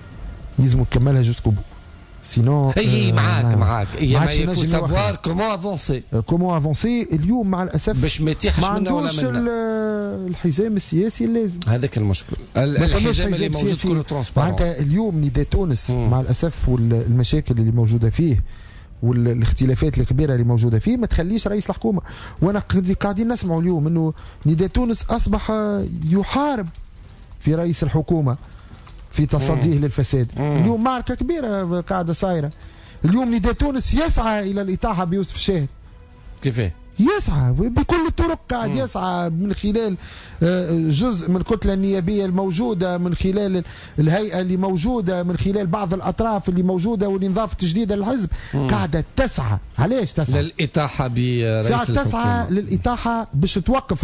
لازم تكملها جوسكو بو، سينو اي معاك آه معاك اي ما يفو سافوار كومون افونسي كومون افونسي. اليوم مع الاسف باش ما يتيحش منا ولا منا الحزام السياسي اللازم. هذاك المشكل، الحزام اللي موجود كله ترونسبارون. معناتها اليوم نداء تونس مع الاسف والمشاكل اللي موجوده فيه والاختلافات الكبيره اللي موجوده فيه ما تخليش رئيس الحكومه. وانا قاعدين نسمعوا اليوم انه نداء تونس اصبح يحارب في رئيس الحكومه في تصديه للفساد. اليوم معركه كبيره قاعده صايره. اليوم نداء تونس يسعى الى الاطاحه بيوسف الشاهد. كيفاه؟ يسعى بكل الطرق، قاعد يسعى من خلال جزء من الكتله النيابيه الموجوده، من خلال الهيئه اللي موجوده، من خلال بعض الاطراف اللي موجوده واللي انضافت جديده للحزب، قاعده تسعى. علاش تسعى؟ للاطاحه برئيس الحكومه. تسعى للاطاحه باش توقف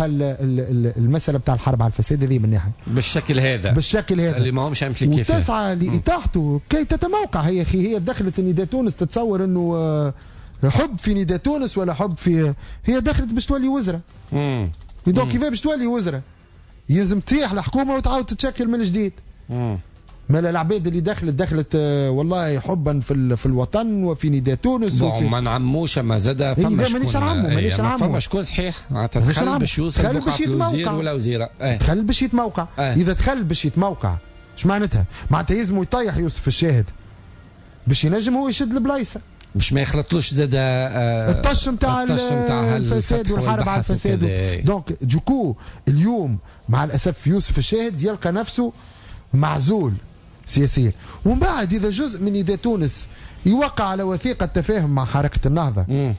المساله بتاع الحرب على الفساد هذه من ناحيه بالشكل هذا بالشكل هذا اللي ما همش امبليكي فيه، وتسعى لاطاحته كي تتموقع. هي اخي هي دخلت نداء تونس تتصور انه حب في نداء تونس ولا حب في، هي دخلت باش تولي وزراء. امم دونك كيفاه باش تولي وزراء؟ يلزم تطيح الحكومه وتعاود تتشكل من جديد. امم مالا العباد اللي دخلت دخلت آه والله حبا في في الوطن وفي نداء تونس وفي ما نعموش اما زاد فما شكون مانيش نعمو مانيش نعمو فما شكون صحيح معناتها دخل باش يوصل باش يتموقع ولا وزيره اه. دخل باش يتموقع اه. اذا دخل باش يتموقع اش معناتها؟ معناتها يلزمو يطيح يوسف الشاهد باش ينجم هو يشد البلايصه باش ما يخلطلوش زاد آه الطش نتاع الفساد والحرب على الفساد. دونك دوكو اليوم مع الاسف يوسف الشاهد يلقى نفسه معزول سياسيا. ومن بعد اذا جزء من نداء تونس يوقع على وثيقه تفاهم مع حركه النهضه، مم.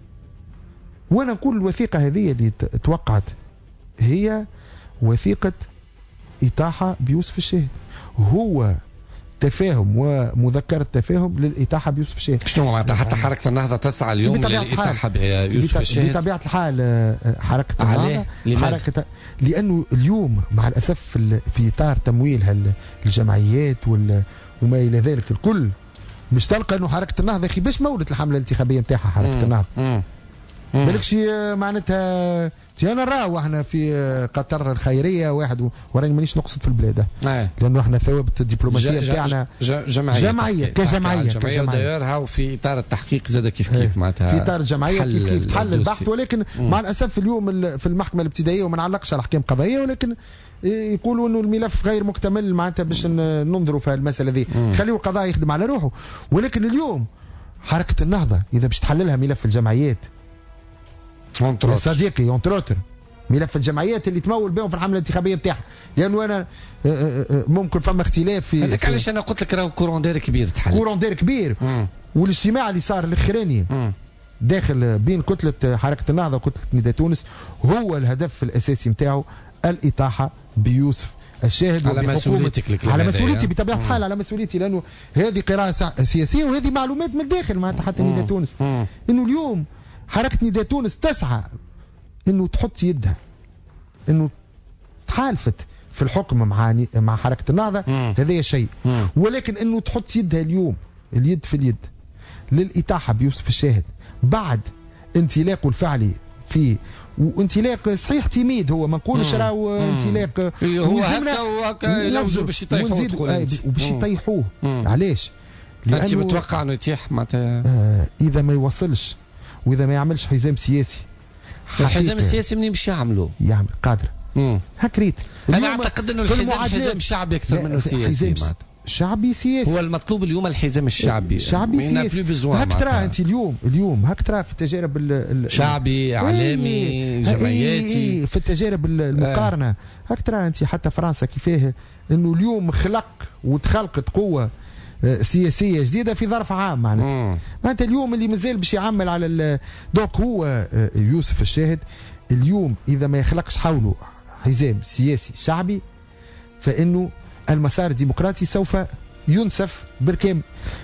وانا نقول الوثيقه هذه اللي توقعت هي وثيقه اطاحه بيوسف الشاهد، هو تفاهم ومذكرة تفاهم للإطاحة بيوسف الشاهد. شنو معناتها حتى حركة النهضة تسعى اليوم للإطاحة بيوسف الشاهد؟ بطبيعة الحال حركة النهضة حركة لأنه اليوم مع الأسف في إطار تمويلها الجمعيات وما إلى ذلك الكل مش تلقى أنه حركة النهضة أخي باش مولت الحملة الانتخابية نتاعها حركة النهضة. مالكش معناتها انا راهو احنا في قطر الخيريه واحد وراني مانيش نقصد في البلاد آه. لانه احنا ثوابت الدبلوماسيه بتاعنا جمعيه جمعيه كجمعيه جمعيه وداير هاو في اطار التحقيق زاد كيف كيف معناتها في اطار الجمعيه كيف كيف تحل البحث، ولكن مم. مع الاسف اليوم في المحكمه الابتدائيه وما نعلقش على احكام قضائيه، ولكن يقولوا انه الملف غير مكتمل معناتها باش ننظروا في المساله ذي، خليوا القضاء يخدم على روحه. ولكن اليوم حركه النهضه اذا باش تحللها ملف الجمعيات يا صديقي اونتروتر ملف الجمعيات اللي تمول بهم في الحمله الانتخابيه بتاعها، لانه انا ممكن فما اختلاف في هذاك علاش انا قلت لك راهو كورون دير كبير تحل كورون دير كبير. مم. والاجتماع اللي صار الاخراني داخل بين كتله حركه النهضه وكتله نداء تونس هو الهدف الاساسي نتاعو الاطاحه بيوسف الشاهد على مسؤوليتك على مسؤوليتي بطبيعه الحال على مسؤوليتي، لانه هذه قراءه سياسيه وهذه معلومات من الداخل معناتها حتى نداء تونس، انه اليوم حركه نداء تونس تسعى انه تحط يدها انه تحالفت في الحكم مع مع حركه النهضه، هذا شيء، ولكن انه تحط يدها اليوم اليد في اليد للاطاحه بيوسف الشاهد بعد انطلاقه الفعلي في وانطلاق صحيح تيميد، هو ما نقولش راهو انطلاق هو هكا وهكا يلوجوا باش يطيحوه وباش يطيحوه. علاش؟ انت متوقع انه يتيح معناتها آه اذا ما يوصلش واذا ما يعملش حزام سياسي. الحزام السياسي منين باش يعملوا؟ يعمل قادر هكريت. انا اعتقد انه الحزام حزام شعبي اكثر منه سياسي شعبي سياسي. هو المطلوب اليوم الحزام الشعبي شعبي سياسي. هاك ترى انت اليوم اليوم هاك ترى في التجارب شعبي اعلامي ايه جمعياتي ايه في التجارب المقارنه هاك ترى انت حتى فرنسا كيفاه انه اليوم خلق وتخلقت قوه سياسيه جديده في ظرف عام معناتها. معناتها اليوم اللي مازال باش يعمل على دوك هو يوسف الشاهد اليوم اذا ما يخلقش حوله حزام سياسي شعبي فانه المسار الديمقراطي سوف ينسف بالكامل.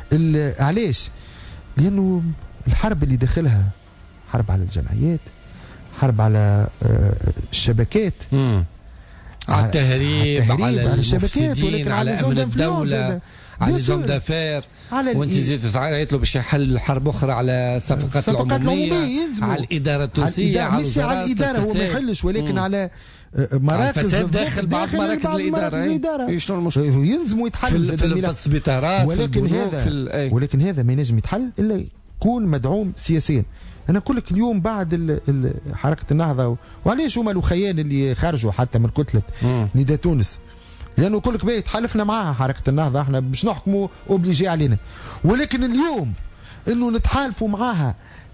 علاش؟ لانه الحرب اللي داخلها حرب على الجمعيات، حرب على الشبكات، مم. على التهريب، على المفسدين، على امن الدوله، على زوم دافير، وانت زيد تعيط له باش يحل حرب اخرى على الصفقات العموميه، على الاداره التونسيه، على مش على الاداره هو ما يحلش ولكن م. على مراكز الفساد داخل بعض مراكز الاداره. شنو المشكل؟ يلزم يتحل في السبيطارات ولكن هذا في ولكن هذا ما ينجم يتحل الا يكون مدعوم سياسيا. انا نقول لك اليوم بعد حركه النهضه وعلاش هما الاخيان اللي خرجوا حتى من كتله نداء تونس، لانه يقول لك باهي تحالفنا معاها حركه النهضه احنا باش نحكموا اوبليجي علينا، ولكن اليوم انه نتحالفوا معاها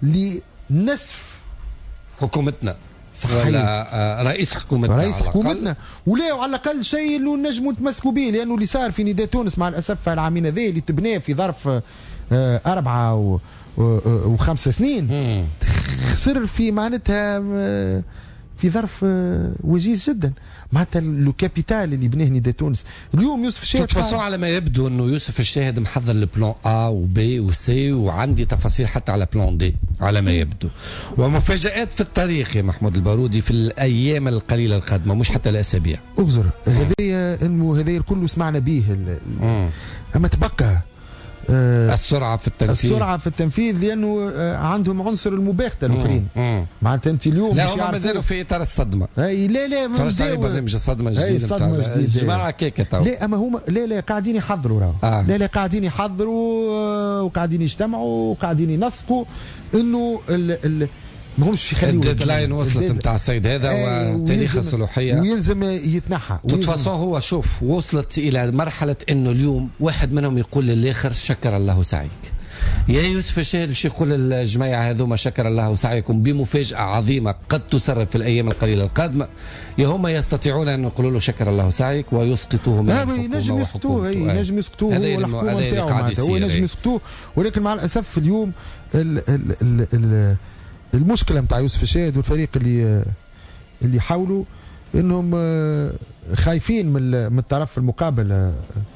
لنسف حكومتنا صحيح. ولا رئيس حكومتنا رئيس حكومتنا ولا على الاقل شيء اللي نجموا نتمسكوا به، لانه اللي صار في نداء تونس مع الاسف في العامين هذه اللي تبناه في ظرف اربعه و وخمسة سنين خسر في معناتها في ظرف وجيز جدا. معناتها لو كابيتال اللي بناه نداء تونس اليوم يوسف الشاهد تفاصيل على ما يبدو انه يوسف الشاهد محضر البلان ا وبي وسي وعندي تفاصيل حتى على بلان دي على ما يبدو، ومفاجآت في الطريق يا محمود البارودي في الايام القليله القادمه مش حتى الاسابيع. اغزر هذايا انه هذايا الكل سمعنا به اما تبقى آه السرعه في التنفيذ السرعه في التنفيذ لانه آه عندهم عنصر المباغته الاخرين. معناتها انت اليوم لا هم مازالوا في اطار الصدمه. اي لا لا فرص على برنامج الصدمه الجديد نتاع الجماعه كيكه تو. لا اما هما لا لا قاعدين يحضروا راهو آه. لا لا قاعدين يحضروا آه وقاعدين يجتمعوا وقاعدين ينسقوا انه ال ال ما همش يخليوا الديدلاين وصلت نتاع السيد هذا آه وتاريخ الصلاحيه ويلزم يتنحى. تتفاصل هو شوف وصلت الى مرحله انه اليوم واحد منهم يقول للاخر شكر الله سعيك. يا يوسف الشاهد باش يقول للجماعه هذوما شكر الله سعيكم بمفاجاه عظيمه قد تسرب في الايام القليله القادمه، يا هم يستطيعون ان يقولوا له شكر الله سعيك ويسقطوه من الحكومه. ينجم يسقطوه ينجم يسقطوه هو الحكومه نتاعو هو ينجم يسقطوه، ولكن مع الاسف اليوم ال ال ال ال المشكله نتاع يوسف الشاهد والفريق اللي اللي حاولوا انهم خايفين من من الطرف المقابل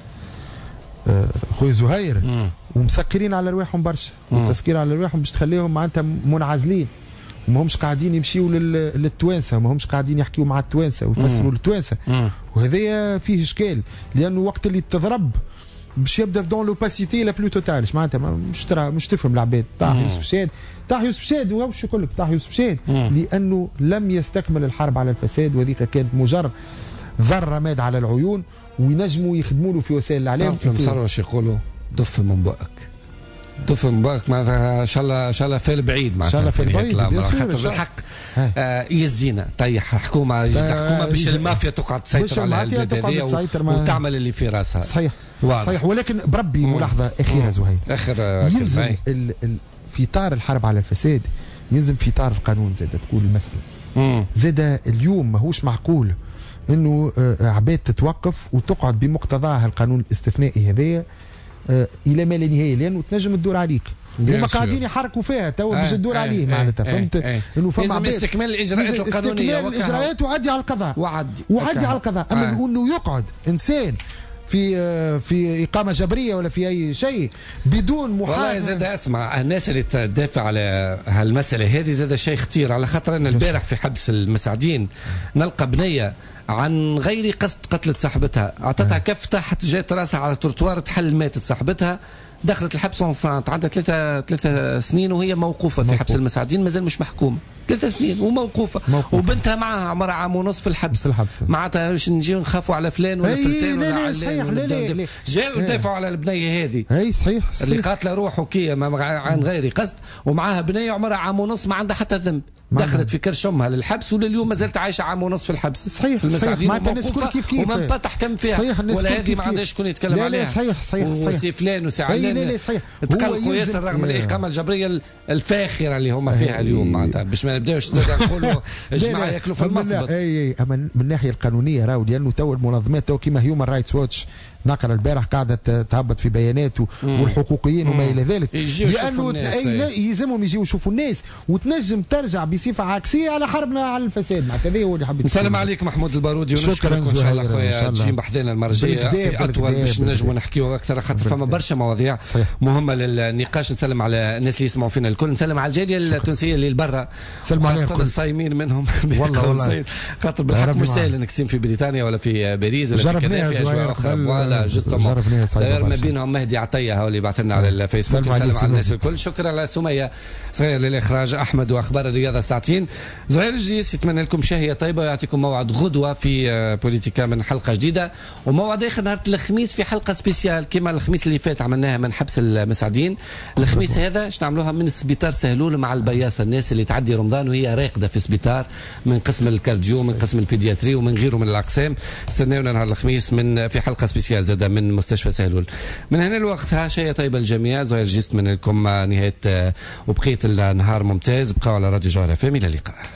خويا زهير ومسكرين على رواحهم برشا، والتسكير على رواحهم باش تخليهم معناتها منعزلين وما همش قاعدين يمشيوا للتوانسه وما همش قاعدين يحكيوا مع التوانسه ويفسروا للتوانسه، وهذايا فيه اشكال لانه وقت اللي تضرب باش يبدا دون لوباسيتي لا بلو توتال معناتها مش ترى مش تفهم العباد. طاح يوسف الشاهد طاح يوسف الشاهد واش يقول لك طاح يوسف الشاهد لانه لم يستكمل الحرب على الفساد، وذيك كانت مجرد ذره ماد على العيون وينجموا يخدموا له في وسائل الاعلام. في المصار واش يقولوا دف من بؤك تفهم بالك معناتها ان شاء الله ان شاء الله في البعيد معناتها ان شاء الله في البعيد خاطر بالحق آه يزينا طيح حكومه حكومه باش المافيا تقعد تسيطر على البلاد هذه وتعمل اللي في راسها. صحيح واضح. صحيح ولكن بربي ملاحظه اخيره زهير اخر يلزم ال ال في اطار الحرب على الفساد يلزم في اطار القانون زاد تقول المساله زاد اليوم ماهوش معقول انه عباد تتوقف وتقعد بمقتضاها القانون الاستثنائي هذايا الى ما لا نهايه لانه تنجم تدور عليك هما قاعدين يحركوا فيها تو باش تدور عليه معناتها فهمت انه فما لازم استكمال الاجراءات القانونيه استكمال الاجراءات وعدي على القضاء وعدي وعدي على القضاء اما انه يقعد انسان في في اقامه جبريه ولا في اي شيء بدون محاكمه. والله زاد اسمع الناس اللي تدافع على هالمساله هذه زاد شيء خطير على خاطر انا البارح في حبس المساعدين نلقى بنيه عن غير قصد قتلت صاحبتها اعطتها كفته حتى جات راسها على التروتوار تحل ماتت صاحبتها دخلت الحبس ونصانت عندها ثلاثة ثلاثة سنين وهي موقوفة في حبس المساعدين مازال مش محكومة ثلاثة سنين وموقوفة موقوفة. وبنتها معها عمرها عام ونص في الحبس الحبس معناتها باش نجيو نخافوا على فلان ولا فلتان ولا علان صحيح لا لا جاوا يدافعوا على البنية هذه اي صحيح, صحيح. اللي قاتله روحه كي عن غير قصد ومعاها بنية عمرها عام ونص ما عندها حتى ذنب دخلت في كرش امها للحبس ولليوم ما زالت عايشه عام ونص في الحبس صحيح في المساعدين معناتها الناس الكل كيف كيف وما تحكم فيها صحيح ولا هذه ما عندهاش شكون يتكلم لا عليها لا صحيح صحيح وسي فلان وسي علان تقلقوا ياسر رغم الاقامه الجبريه الفاخره اللي هما فيها اليوم معناتها باش ما نبداوش نقولوا الجماعه ياكلوا في المصبط. اي اي اما من الناحيه القانونيه راهو لانه تو المنظمات تو كيما هيومن رايتس واتش نقل البارح قاعدة تهبط في بيانات والحقوقيين وما إلى ذلك لأنه يلزمهم يجيوا يشوفوا الناس وتنجم ترجع بصفة عكسية على حربنا على الفساد معناتها هذا هو اللي حبيت نسلم عليك محمود البارودي ونشكرك إن شاء الله خويا تجي بحذنا المرة الجاية في أطول باش نجموا نحكيوا أكثر خاطر فما برشا مواضيع مهمة للنقاش. نسلم على الناس اللي يسمعوا فينا الكل نسلم على الجالية التونسية اللي برا خاصة الصايمين منهم والله والله خاطر بالحق مش سهل انك تسيم في بريطانيا ولا في باريس ولا في كذا في أجواء أخرى لا جوستومون داير ما بينهم مهدي عطيه هو اللي بعث لنا على الفيسبوك نسلم على الناس الكل. شكرا لسميه صغير للاخراج احمد واخبار الرياضه ساعتين. زهير الجيس يتمنى لكم شهيه طيبه ويعطيكم موعد غدوه في بوليتيكا من حلقه جديده وموعد اخر نهار الخميس في حلقه سبيسيال كما الخميس اللي فات عملناها من حبس المساعدين. الخميس هذا اش نعملوها من سبيطار سهلول مع البياصه الناس اللي تعدي رمضان وهي راقده في سبيطار من قسم الكارديو من قسم البيدياتري ومن غيره من الاقسام. استناونا نهار الخميس من في حلقه سبيسيال زاده من مستشفى سهلول. من هنا الوقت ها شيء طيب الجميع. زهير جيست من لكم نهايه وبقيه النهار ممتاز. بقوا على راديو جوهر اف ام. الى اللقاء.